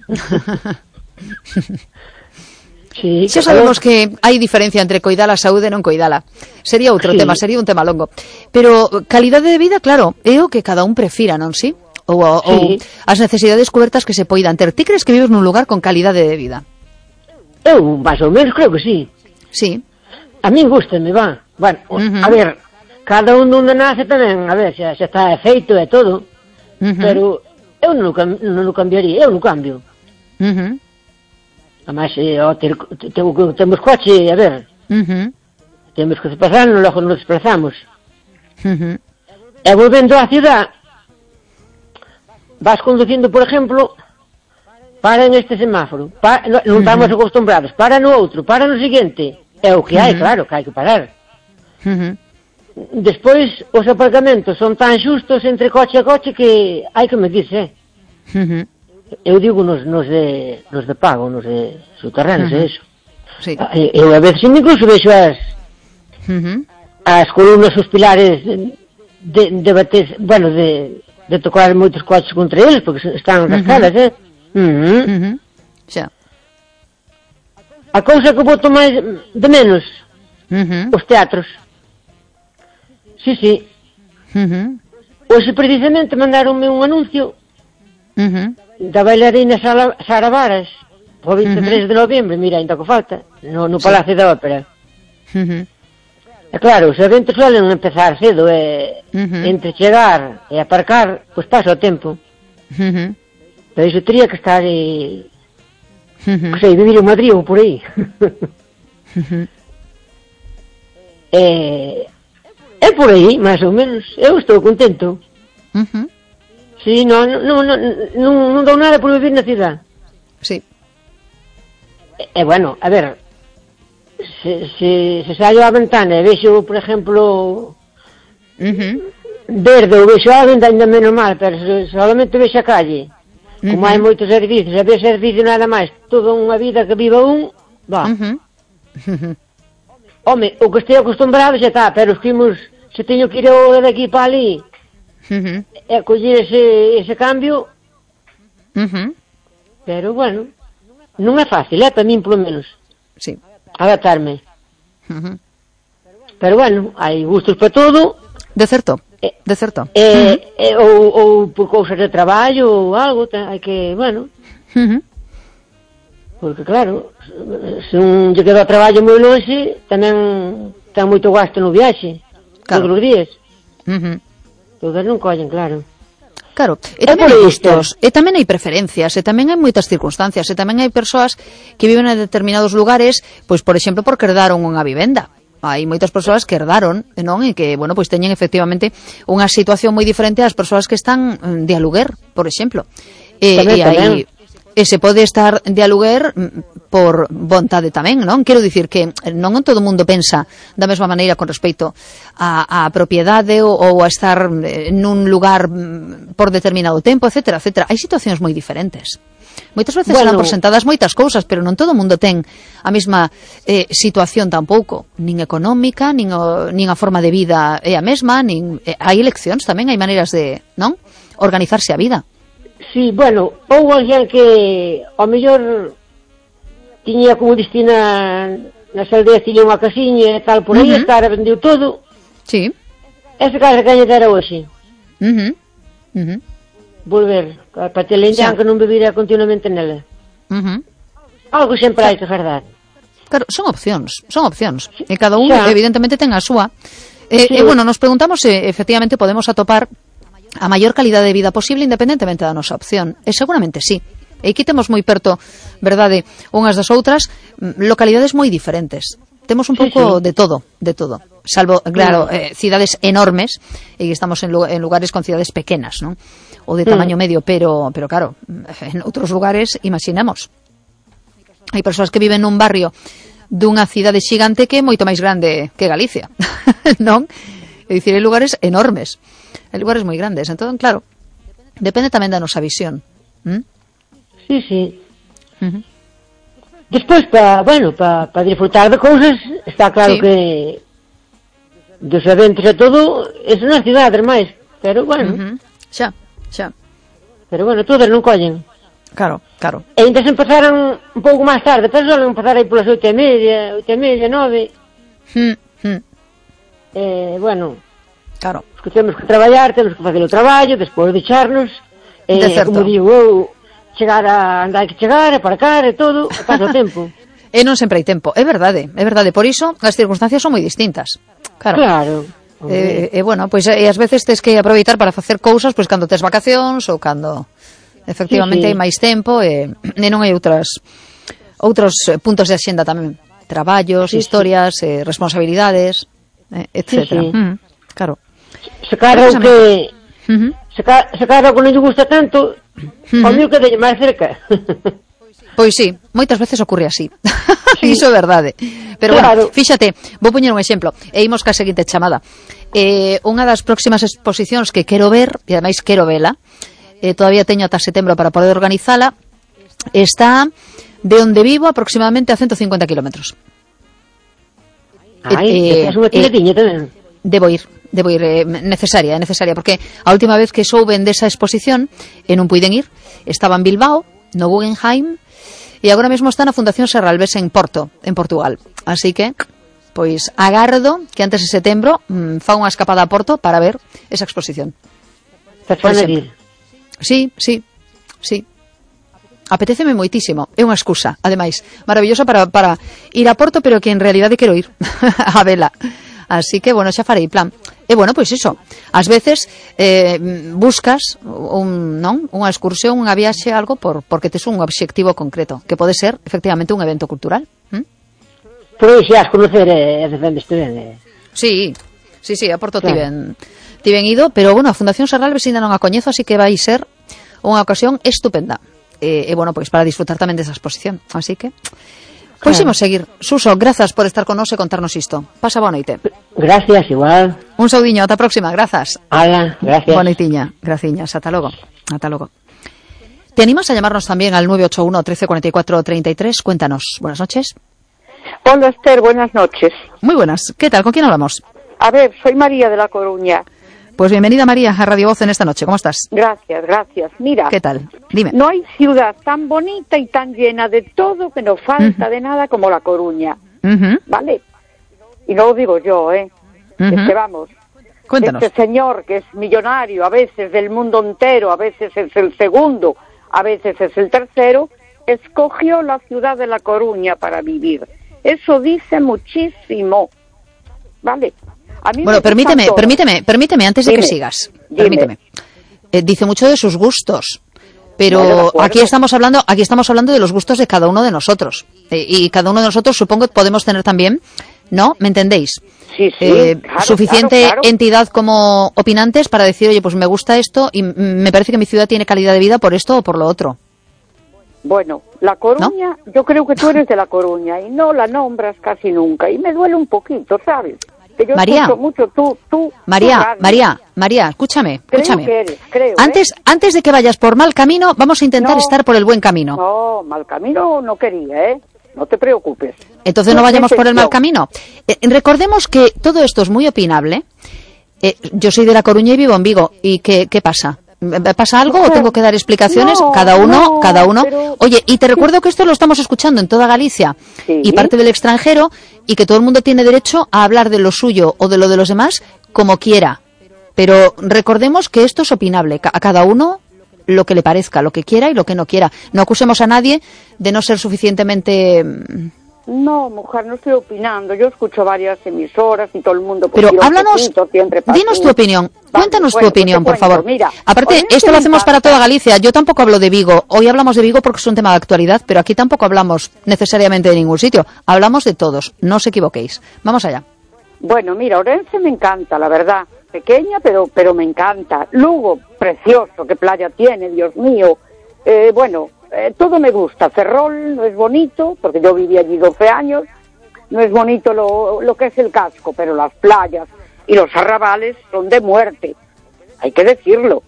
Sí, xa sabemos que hai diferencia entre coidar a saúde e non coidala. Sería outro tema, sería un tema longo. Pero calidade de vida, claro, é o que cada un prefira, non si? Ou as necesidades cobertas que se poidan ter. Ti crees que vives nun lugar con calidade de vida? Eu, máis ou menos, creo que sí. Sí. A min gústame, va. Bueno, a ver, cada un onde nace tamén, a ver, xa está feito e todo, pero eu non o cambiaría, eu non cambio. Además, temos coche, a ver, temos que desplazarnos, logo nos desplazamos. E volvendo á ciudad, vas conducindo, por exemplo, para en este semáforo, non estamos acostumbrados, para no outro, para no seguinte, é o que hai, claro, que hai que parar. Despois, os aparcamentos son tan xustos entre coche a coche que hai que medirse. Eu digo nos de pago, nos de subterráneos, eso. Sí. Eu a veces incluso vexo as columnas, os pilares de bater, bueno, de tocar moitos coches contra eles, porque están rascadas, Xa. A cousa que boto máis de menos, os teatros. Sí. Hoxe precisamente mandaronme un anuncio da bailarina Sara Varas, o 23 de novembro, mira, ainda que falta, no Palacio da Ópera. E claro, os eventos suelen empezar cedo, entre chegar e aparcar, pois pasa o tempo. Pero iso teria que estar, que sei, vivir en Madrid ou por aí. É por aí, máis ou menos. Eu estou contento. Sí, non dou nada por vivir na cidade. Sí. Bueno, a ver, se saio á ventana e vexo, por exemplo, verde ou vexo algo, ainda menos mal, pero se solamente vexo a calle, como hai moitos servicios, a ver servicio nada máis, toda unha vida que viva va. Home, o que estou acostumbrado xa está, pero se teño que ir agora daqui para ali e coller ese cambio, pero bueno, non é fácil, para min polo menos, sí, adaptarme. Pero bueno, hai gustos para todo. De certo. Ou por cousas de traballo ou algo, hai que, bueno, porque claro, se un lle queda o traballo moi longe, tamén ten moito gasto no viaxe, todos os días. Todos non collen, claro. Claro, e tamén hai gustos, e tamén hai preferencias, e tamén hai moitas circunstancias, e tamén hai persoas que viven en determinados lugares, pois, por exemplo, porque herdaron unha vivenda. hai moitas persoas que herdaron, non? E que, bueno, pois teñen efectivamente unha situación moi diferente ás persoas que están de aluguer, por exemplo. E aí se pode estar de aluguer por vontade tamén, non? Quero dicir que non todo o mundo pensa da mesma maneira con respecto a propiedade ou a estar nun lugar por determinado tempo, etcétera, etcétera. Hai situacións moi diferentes. Moitas veces dan por sentadas moitas cousas, pero non todo o mundo ten a mesma situación tampouco, nin económica, nin a forma de vida é a mesma, nin hai eleccións tamén, hai maneiras de, non? Organizarse a vida. Sí, bueno, houve alguén que ao mellor tiña como destina nas aldeas, tiña unha casiña e tal por aí, cara vendeu todo. Sí. Esa casa que era hoxe. Volver, para ter leñán que non vivira continuamente nela. Algo sempre hai que agardar. Claro, son opcións. E cada un, evidentemente, ten a súa. E, bueno, nos preguntamos se, efectivamente, podemos atopar a maior calidade de vida posible independentemente da nosa opción. E seguramente sí. E aquí temos moi perto, verdade, unhas das outras, localidades moi diferentes. Temos un pouco de todo. Salvo, claro, cidades enormes, e estamos en lugares con cidades pequenas, non? Ou de tamaño medio, pero claro, en outros lugares, imaginemos. Hai persoas que viven nun barrio dunha cidade xigante que é moito máis grande que Galicia, non? É dicir, hai lugares enormes, hai lugares moi grandes. Entón, claro, depende tamén da nosa visión. Sí. Despois, para disfrutar de cousas, está claro que dos eventos e todo, eso nas cidades máis, pero bueno. Xa. Pero bueno, todas non collen. Claro. E ainda se empezaron un pouco máis tarde, pero só empezar aí polas 8:30, 9. Bueno, claro. Temos que traballar, temos que facer o traballo, despois de echarnos, como digo, andar que chegar, aparcar e todo, pasa o tempo. E non sempre hai tempo, é verdade. Por iso, as circunstancias son moi distintas. Claro. E bueno, pois ás veces tes que aproveitar para facer cousas pois cando tes vacacións ou cando efectivamente hai máis tempo e non hai outros puntos de axenda tamén, traballos, historias, responsabilidades, etcétera. Claro. Se claro que non lle gusta tanto, ao meu que teño máis cerca. Pois sí, moitas veces ocurre así. Iso é verdade. Pero bueno, fíxate, vou poñer un exemplo e imos ca seguinte chamada. Unha das próximas exposicións que quero ver, e ademais quero vela, todavía teño ata setembro para poder organizala, está de onde vivo aproximadamente a 150 kilómetros. É unha tiretiña tamén. Debo ir, necesaria, porque a última vez que souben desa exposición e non puiden ir, estaba en Bilbao, no Guggenheim, e agora mesmo está na Fundación Serralves en Porto, en Portugal. Así que, pois, agardo que antes de setembro fa unha escapada a Porto para ver esa exposición. Por exemplo. Sí. Apetéceme moitísimo, é unha excusa, ademais, maravillosa para ir a Porto, pero que en realidade quero ir a vela. Así que, bueno, xa farei plan. E, bueno, pois iso. Ás veces buscas unha excursión, unha viaxe, algo, porque tes un obxectivo concreto, que pode ser, efectivamente, un evento cultural. Pois xa as conocer e defendeste ben. Sí, a Porto tiven ido, pero, bueno, a Fundación Serralves ainda non a coñezo, así que vai ser unha ocasión estupenda. E, bueno, pois para disfrutar tamén desa exposición. Así que... Pois imos seguir. Suso, grazas por estar con nos e contarnos isto. Pasa boa noite. Gracias, igual. Un saudiño, ata a próxima, grazas. Ala, gracias. Boa noitiña, graciñas, ata logo. ¿Te animas a llamarnos también al 981 13 44 33? Cuéntanos. Buenas noches. Hola, Esther, buenas noches. Muy buenas. ¿Qué tal? ¿Con quién hablamos? A ver, soy María de La Coruña. Pues bienvenida, María, a Radio Voz en esta noche. ¿Cómo estás? Gracias. Mira, ¿qué tal? Dime. No hay ciudad tan bonita y tan llena de todo que no falta de nada como La Coruña. ¿Vale? Y no lo digo yo, Es que vamos. Cuéntanos. Este señor que es millonario, a veces del mundo entero, a veces es el segundo, a veces es el tercero, escogió la ciudad de La Coruña para vivir. Eso dice muchísimo. ¿Vale? Bueno, permíteme, antes de que sigas. Permíteme. Dice mucho de sus gustos, pero aquí estamos hablando de los gustos de cada uno de nosotros. Y cada uno de nosotros, supongo, podemos tener también ¿no? ¿Me entendéis? Sí, claro, suficiente claro. entidad como opinantes para decir, oye, pues me gusta esto y me parece que mi ciudad tiene calidad de vida por esto o por lo otro. Bueno, La Coruña, ¿no? Yo creo que tú eres de La Coruña y no la nombras casi nunca y me duele un poquito, ¿sabes? Que yo María, escucho mucho tú María, escúchame. Creo, Antes de que vayas por mal camino, vamos a intentar estar por el buen camino. No, mal camino no quería, ¿eh? No te preocupes. Entonces no vayamos por el mal camino. Recordemos que todo esto es muy opinable. Yo soy de La Coruña y vivo en Vigo. ¿Y qué pasa? ¿Pasa algo o tengo que dar explicaciones? Cada uno. Pero... Oye, y te recuerdo que esto lo estamos escuchando en toda Galicia y parte del extranjero y que todo el mundo tiene derecho a hablar de lo suyo o de lo de los demás como quiera. Pero recordemos que esto es opinable. A cada uno lo que le parezca, lo que quiera y lo que no quiera. No acusemos a nadie de no ser suficientemente... No, mujer, no estoy opinando. Yo escucho varias emisoras y todo el mundo... Pero háblanos, dinos tu opinión. Cuéntanos tu opinión, por favor. Mira, aparte, esto lo hacemos para toda Galicia. Yo tampoco hablo de Vigo. Hoy hablamos de Vigo porque es un tema de actualidad, pero aquí tampoco hablamos necesariamente de ningún sitio. Hablamos de todos. No os equivoquéis. Vamos allá. Bueno, mira, Orense me encanta, la verdad. Pequeña, pero me encanta. Lugo, precioso, qué playa tiene, Dios mío. Todo me gusta. Ferrol no es bonito, porque yo viví allí 12 años. No es bonito lo que es el casco, pero las playas y los arrabales son de muerte. Hay que decirlo.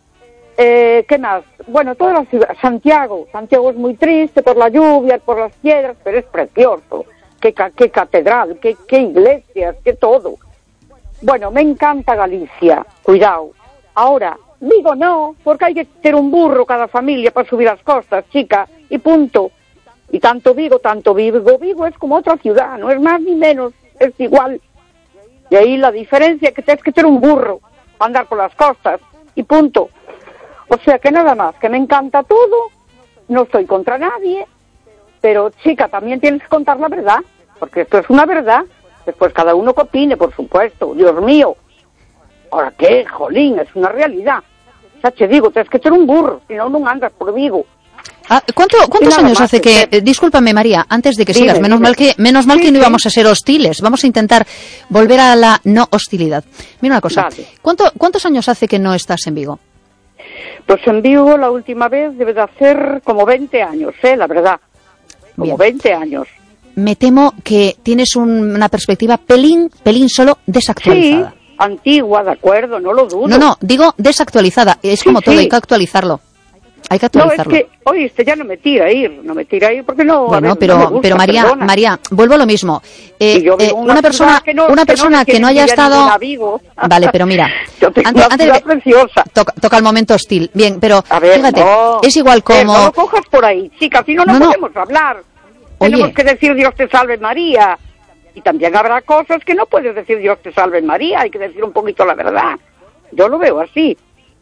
¿Qué más? Bueno, toda la ciudad. Santiago es muy triste por la lluvia, por las piedras, pero es precioso. Qué catedral, qué iglesias, qué todo. Bueno, me encanta Galicia, cuidado. Ahora, Vigo no, porque hay que tener un burro cada familia para subir las costas, chica, y punto. Y tanto Vigo. Vigo es como otra ciudad, no es más ni menos, es igual. Y ahí la diferencia es que tienes que tener un burro para andar por las costas, y punto. O sea que nada más, que me encanta todo, no estoy contra nadie, pero chica, también tienes que contar la verdad, porque esto es una verdad. Después cada uno que opine, por supuesto. Dios mío. Ahora qué, jolín, es una realidad. O sea, te digo, tienes que ser un burro, si no, no andas por Vigo. ¿Cuántos años hace que... discúlpame, María, antes de que sigas, menos mal que no íbamos a ser hostiles. Vamos a intentar volver a la no hostilidad. Mira una cosa, ¿cuántos años hace que no estás en Vigo? Pues en Vigo la última vez debe de hacer como 20 años, la verdad. Como 20 años. Me temo que tienes una perspectiva pelín solo desactualizada. Sí, antigua, de acuerdo, no lo dudo. No, digo desactualizada. Es como todo, hay que actualizarlo. No, es que, oíste, ya no me tira a ir porque no... Bueno, pero María, vuelvo a lo mismo. Una persona que no haya estado... Vale, pero mira, antes preciosa. Toca el momento hostil. Bien, pero fíjate, es igual como... No lo cojas por ahí, chica, si no podemos hablar. Tenemos que decir Dios te salve María. Y también habrá cosas que no puedes decir Dios te salve María. Hay que decir un poquito la verdad. Yo lo veo así.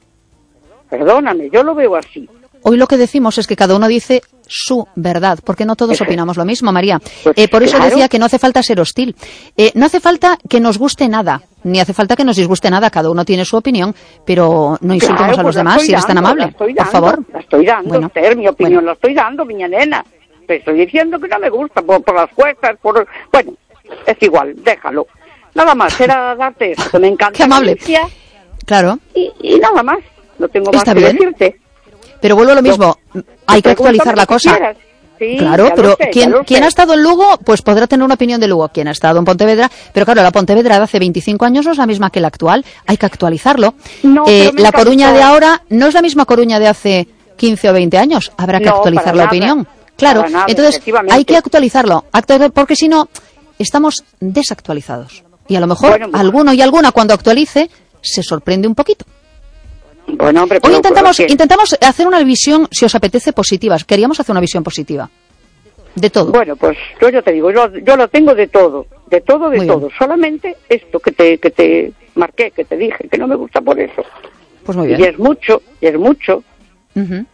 Perdóname, yo lo veo así. Hoy lo que decimos es que cada uno dice su verdad, porque no todos opinamos lo mismo, María. Por eso decía que no hace falta ser hostil. No hace falta que nos guste nada, ni hace falta que nos disguste nada. Cada uno tiene su opinión, pero no insultemos a los demás si eres tan amable. Por favor. La estoy dando, Esther, mi opinión la estoy dando, mi nena. Te estoy diciendo que no me gusta por las cuestas, bueno, es igual, déjalo. Nada más, era darte eso, que me encanta. Qué amable. Claro. Y nada más, no tengo más que decirte. Pero vuelvo a lo mismo, hay que actualizar la cosa. Sí, claro, pero quien ha estado en Lugo, pues podrá tener una opinión de Lugo. Quien ha estado en Pontevedra, pero claro, la Pontevedra de hace 25 años no es la misma que la actual. Hay que actualizarlo. La Coruña de ahora no es la misma Coruña de hace 15 o 20 años. Habrá que actualizar la opinión. Claro, entonces hay que actualizarlo, porque si no, estamos desactualizados. Y a lo mejor alguno y alguna cuando actualice se sorprende un poquito. Bueno, hombre, hoy intentamos hacer una visión, si os apetece, positiva. Queríamos hacer una visión positiva. De todo. Bueno, pues yo ya te digo, yo lo tengo de todo. De todo. Solamente esto que te marqué, que te dije, que no me gusta por eso. Pues muy bien. Y es mucho. Uh-huh.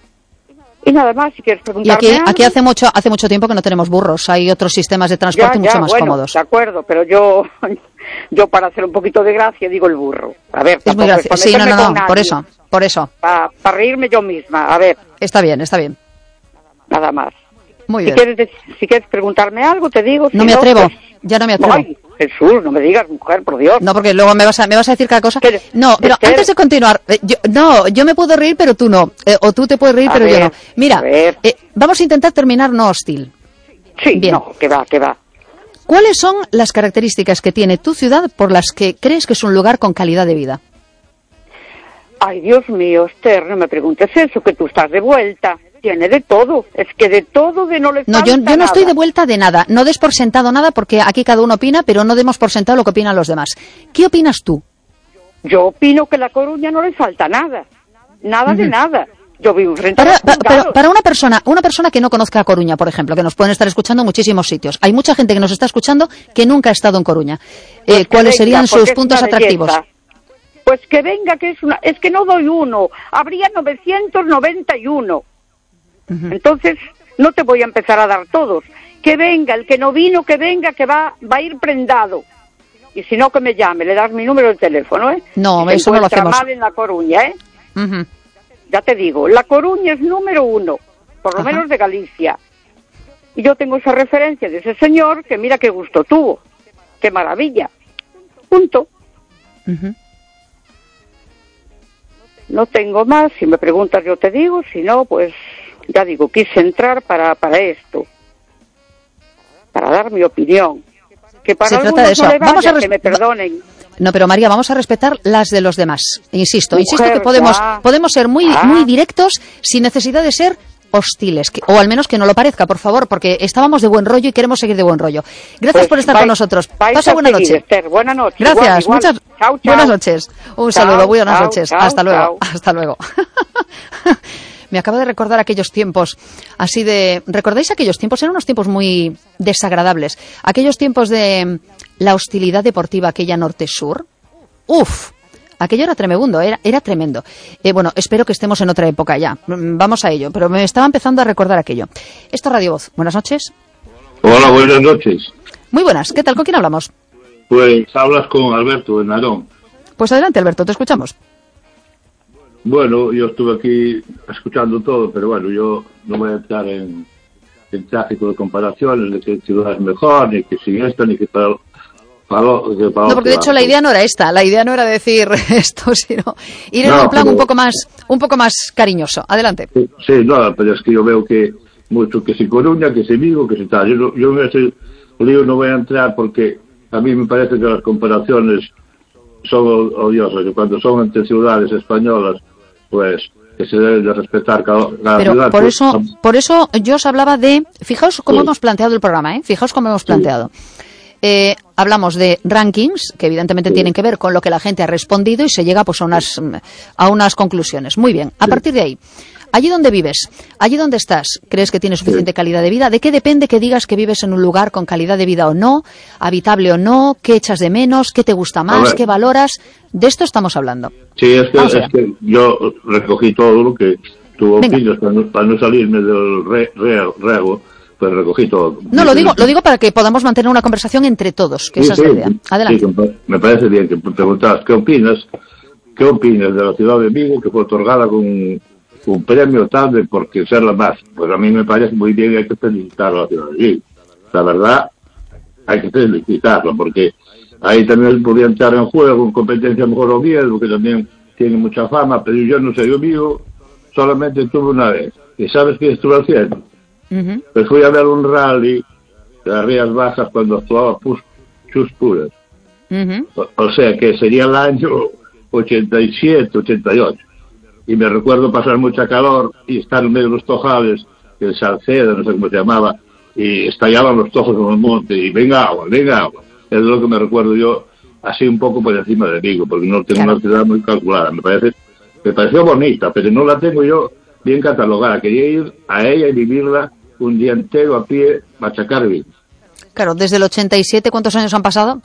Y nada más, si quieres preguntarme y aquí hace mucho tiempo que no tenemos burros. Hay otros sistemas de transporte mucho más cómodos. De acuerdo, pero yo para hacer un poquito de gracia digo el burro. A ver, es muy gracioso. Sí, no, por eso. Para reírme yo misma, a ver. Está bien. Nada más. Muy bien. Si quieres preguntarme algo, te digo. No me atrevo. Ya no me atrevo. Ay, Jesús, no me digas, mujer, por Dios. No, porque luego me vas a decir cada cosa. No, pero antes de continuar, yo me puedo reír, pero tú no. O tú te puedes reír, pero yo no. Mira, vamos a intentar terminar no hostil. Sí, bien. No, que va. ¿Cuáles son las características que tiene tu ciudad por las que crees que es un lugar con calidad de vida? Ay, Dios mío, Esther, no me preguntes eso, que tú estás de vuelta. Tiene de todo, es que de todo, de no le falta yo no nada. Estoy de vuelta de nada. No des por sentado nada, porque aquí cada uno opina, pero no demos por sentado lo que opinan los demás. ¿Qué opinas tú? Yo opino que a La Coruña no le falta nada. Nada de nada. Yo vivo frente a los pero para una persona que no conozca a Coruña, por ejemplo, que nos pueden estar escuchando en muchísimos sitios. Hay mucha gente que nos está escuchando que nunca ha estado en Coruña. Pues ¿Cuáles serían sus puntos atractivos? Pues que venga, es que no doy uno. Habría 991. Entonces, no te voy a empezar a dar todos. Que venga, el que no vino, que venga, que va a ir prendado. Y si no, que me llame, le das mi número de teléfono, ¿eh? No, si eso no lo hacemos. mal en La Coruña, ¿eh? Ya te digo, La Coruña es número 1, por lo menos de Galicia. Y yo tengo esa referencia de ese señor que mira qué gusto tuvo. Qué maravilla. Punto. No tengo más. Si me preguntas yo te digo, si no, pues ya digo, quise entrar para esto. Para dar mi opinión. Que para algunos no le vaya, que me perdonen. No, pero María, vamos a respetar las de los demás. Insisto que podemos ser muy directos sin necesidad de ser hostiles, o al menos que no lo parezca, por favor, porque estábamos de buen rollo y queremos seguir de buen rollo. Gracias por estar con nosotros. Pasa buena noche. Esther, buena noche. Gracias, igual. muchas Chao. buenas noches. Un saludo, buenas noches. Chao, hasta luego. Hasta luego. Me acaba de recordar aquellos tiempos, así de... ¿Recordáis aquellos tiempos? Eran unos tiempos muy desagradables. Aquellos tiempos de la hostilidad deportiva, aquella norte-sur. ¡Uf! Aquello era tremendo, era tremendo. Bueno, espero que estemos en otra época ya. Vamos a ello, pero me estaba empezando a recordar aquello. Esto es Radio Voz. Buenas noches. Hola, buenas noches. Muy buenas. ¿Qué tal? ¿Con quién hablamos? Pues hablas con Alberto de Narón. Pues adelante, Alberto, te escuchamos. Bueno, yo estuve aquí escuchando todo, pero bueno, yo no voy a entrar en tráfico de comparaciones, de que ciudad es mejor, ni que sin esto, ni que para no, porque de hecho la idea no era esta, la idea no era decir esto, sino ir en un plan un poco más cariñoso. Adelante. Sí, no, pero es que yo veo que mucho, que si Coruña, que si Vigo, que si tal. Yo en ese lío no voy a entrar porque a mí me parece que las comparaciones son odiosas, que cuando son entre ciudades españolas, pues que se debe de respetar cada ciudad. Por eso yo os hablaba de... Fijaos cómo hemos planteado el programa, ¿eh? Fijaos cómo hemos planteado. Hablamos de rankings, que evidentemente tienen que ver con lo que la gente ha respondido y se llega pues a unas conclusiones. Muy bien, a partir de ahí, allí donde vives, allí donde estás, ¿crees que tienes suficiente calidad de vida? ¿De qué depende que digas que vives en un lugar con calidad de vida o no? ¿Habitable o no? ¿Qué echas de menos? ¿Qué te gusta más? ¿Qué valoras? De esto estamos hablando. Sí, es que yo recogí todo lo que tú opinas para no salirme del rego. Pues recogí todo. No, lo digo para que podamos mantener una conversación entre todos, que esa es la idea. Adelante. Sí, me parece bien que preguntabas ¿qué opinas de la ciudad de Vigo, que fue otorgada con un premio tal de porque ser la más? Pues a mí me parece muy bien, hay que felicitar a la ciudad de Vigo. La verdad, hay que felicitarlo, porque ahí también podía entrar en juego en competencia mejor Oviedo, que también tiene mucha fama, pero yo no sé, yo Vigo solamente tuve una vez. ¿Y sabes qué estuve haciendo? Pues fui a ver un rally de las Rías Bajas cuando actuaba Chus Puras. O sea que sería el año 87, 88. Y me recuerdo pasar mucha calor y estar en medio de los tojales, el Salceda, no sé cómo se llamaba, y estallaban los tojos en el monte, y venga agua. Es lo que me recuerdo yo, así un poco por encima de Vigo, porque no tengo una ciudad muy calculada. Me pareció bonita, pero no la tengo yo bien catalogada. Quería ir a ella y vivirla un día entero a pie, machacar bien. Claro, desde el 87, ¿cuántos años han pasado?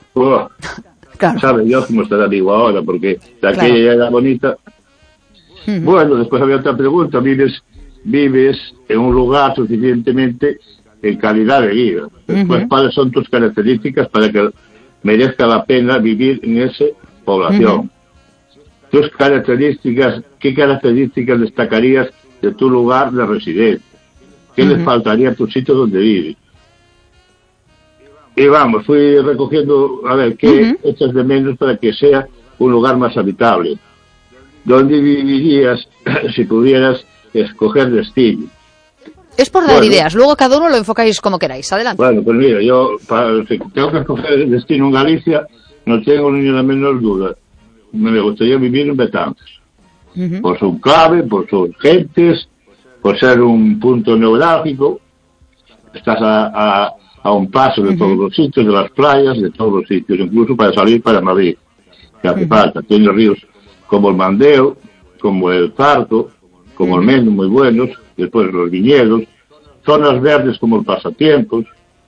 Claro. ¿Sabe Dios cómo estará Vigo ahora? Porque de aquella ya era bonita. Bueno, después había otra pregunta. ¿Vives en un lugar suficientemente en calidad de vida? Después, ¿cuáles son tus características para que merezca la pena vivir en esa población? Tus características, ¿qué características destacarías de tu lugar de residencia? ¿Qué les faltaría a tu sitio donde vives? y vamos, fui recogiendo a ver qué echas de menos para que sea un lugar más habitable. ¿Dónde vivirías si pudieras escoger destino? Es por dar ideas, luego cada uno lo enfocáis como queráis. Adelante. Bueno, pues mira, yo si tengo que escoger destino en Galicia, no tengo ni la menor duda. Me gustaría vivir en Betanzos. Por su clave, por sus gentes, por ser un punto neurálgico. Estás a un paso de todos los sitios, de las playas, de todos los sitios, incluso para salir para Madrid, que hace falta. Tiene ríos como el Mandeo, como el Zarco, como el Mendo, muy buenos, después los viñedos, zonas verdes como el Pasatiempos,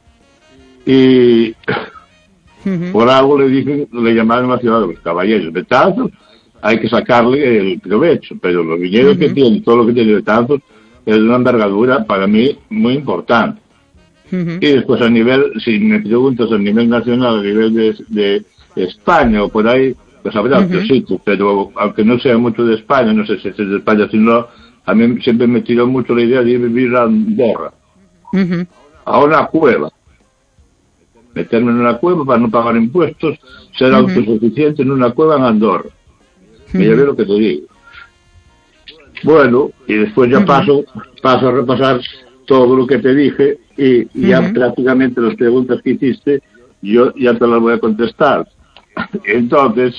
y por algo le llamaron la ciudad de los caballeros. Betanzos hay que sacarle el provecho, pero los viñedos que tiene, todo lo que tiene Betanzos, es de una envergadura para mí muy importante. Y después a nivel, si me preguntas a nivel nacional, a nivel de España o por ahí, pues habrá otros sitios, pero aunque no sea mucho de España, no sé si es de España, sino a mí siempre me tiró mucho la idea de ir a vivir a Andorra, a una cueva, meterme en una cueva para no pagar impuestos, ser autosuficiente en una cueva en Andorra. Y ya veo lo que te digo. Bueno, y después ya paso a repasar todo lo que te dije y ya prácticamente las preguntas que hiciste yo ya te las voy a contestar. Entonces,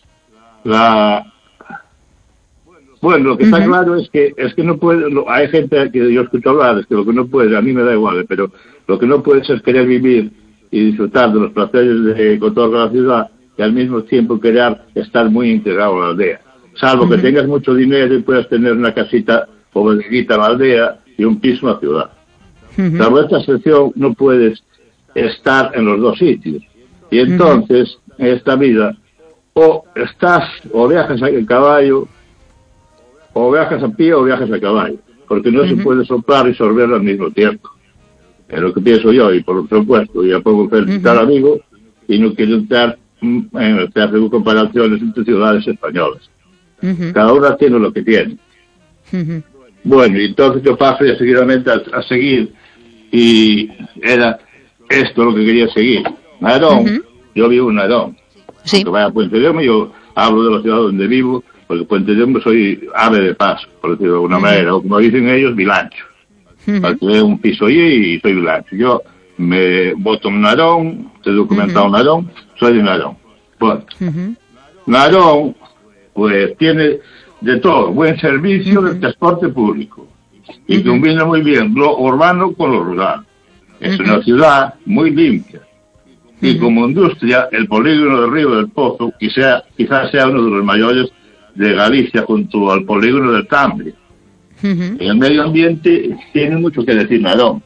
bueno, lo que está claro es que no puede, hay gente que yo escucho hablar, es que lo que no puede, a mí me da igual, pero lo que no puede es querer vivir y disfrutar de los placeres que otorga la ciudad y al mismo tiempo querer estar muy integrado en la aldea. Salvo que tengas mucho dinero y puedas tener una casita o bodeguita en la aldea y un piso en la ciudad. Salvo esta excepción, no puedes estar en los dos sitios. Y entonces, en esta vida, o viajas en caballo, o viajas a pie o viajas a caballo, porque no se puede soplar y sorber al mismo tiempo. Es lo que pienso yo, y por supuesto, ya puedo felicitar amigos, y no quiero entrar en hacer comparaciones entre ciudades españolas. Cada una tiene lo que tiene. Bueno, y entonces yo paso ya seguidamente a seguir, y era esto lo que quería seguir. Narón, yo vivo en Narón. Sí. Aunque vaya a Puente de Hombro, yo hablo de la ciudad donde vivo, porque Puente de Hombro soy ave de paso, por decirlo de alguna manera, o como dicen ellos, vilancho. Alquilé un piso allí y soy vilancho. Yo me voto en Narón, estoy documentado en Narón, soy de Narón. Bueno, Narón, pues tiene de todo, buen servicio de transporte público, y combina muy bien lo urbano con lo rural. Es una ciudad muy limpia. Y como industria, el polígono del Río del Pozo quizás sea uno de los mayores de Galicia junto al polígono del Tambre. En el medio ambiente tiene mucho que decir Narón.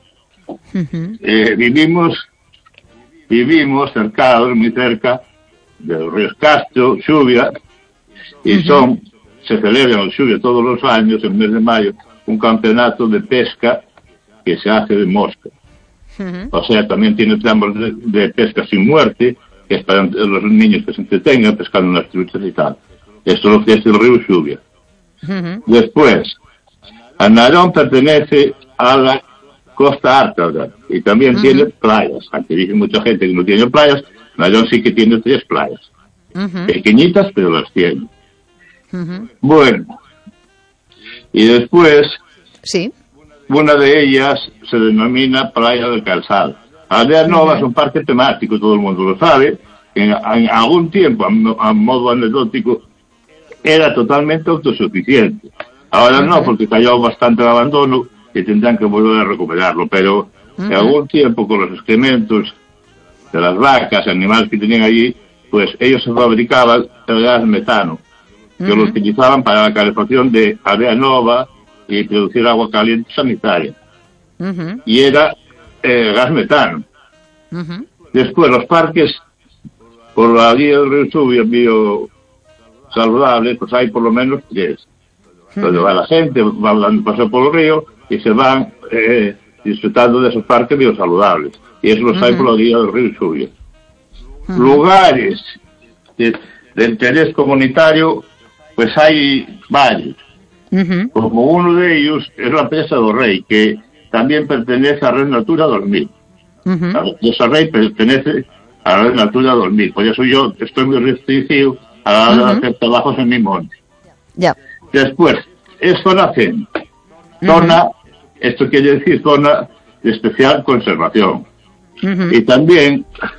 Vivimos cercados, muy cerca de los ríos Castro, Xuvia, y se celebra en Xuvia todos los años, en el mes de mayo, un campeonato de pesca que se hace de mosca. O sea, también tiene tramos de pesca sin muerte, que es para los niños que se entretengan pescando las truchas y tal. Esto es lo que es el río Xuvia. Después, a Narón pertenece a la costa ártica y también tiene playas. Aunque dice mucha gente que no tiene playas, Narón sí que tiene 3 playas. Pequeñitas, pero las tiene. Bueno, y después... Sí. Una de ellas se denomina Playa del Calzado. Aldea Nova es un parque temático, todo el mundo lo sabe. En algún tiempo, a modo anecdótico, era totalmente autosuficiente. Ahora no, porque cayó bastante el abandono y tendrán que volver a recuperarlo. Pero en algún tiempo, con los excrementos de las vacas, animales que tenían allí, pues ellos se fabricaban el gas metano, que lo utilizaban para la calefacción de Aldea Nova y producir agua caliente sanitaria. Y era gas metano. Después los parques, por la vía del río Xuvia, biosaludables, pues hay por lo menos 3. Donde va la gente, va dando paseo por el río y se van disfrutando de esos parques biosaludables. Y eso los hay por la vía del río Xuvia. Lugares de interés comunitario, pues hay varios. Como uno de ellos es la Presa do Rei, que también pertenece a Red Natura 2000. Rey pertenece a la Natura 2000, por eso yo estoy muy restringido a la hora de hacer trabajos en mi monte. Después, es zona CEN. Esto quiere decir zona de especial conservación. Y también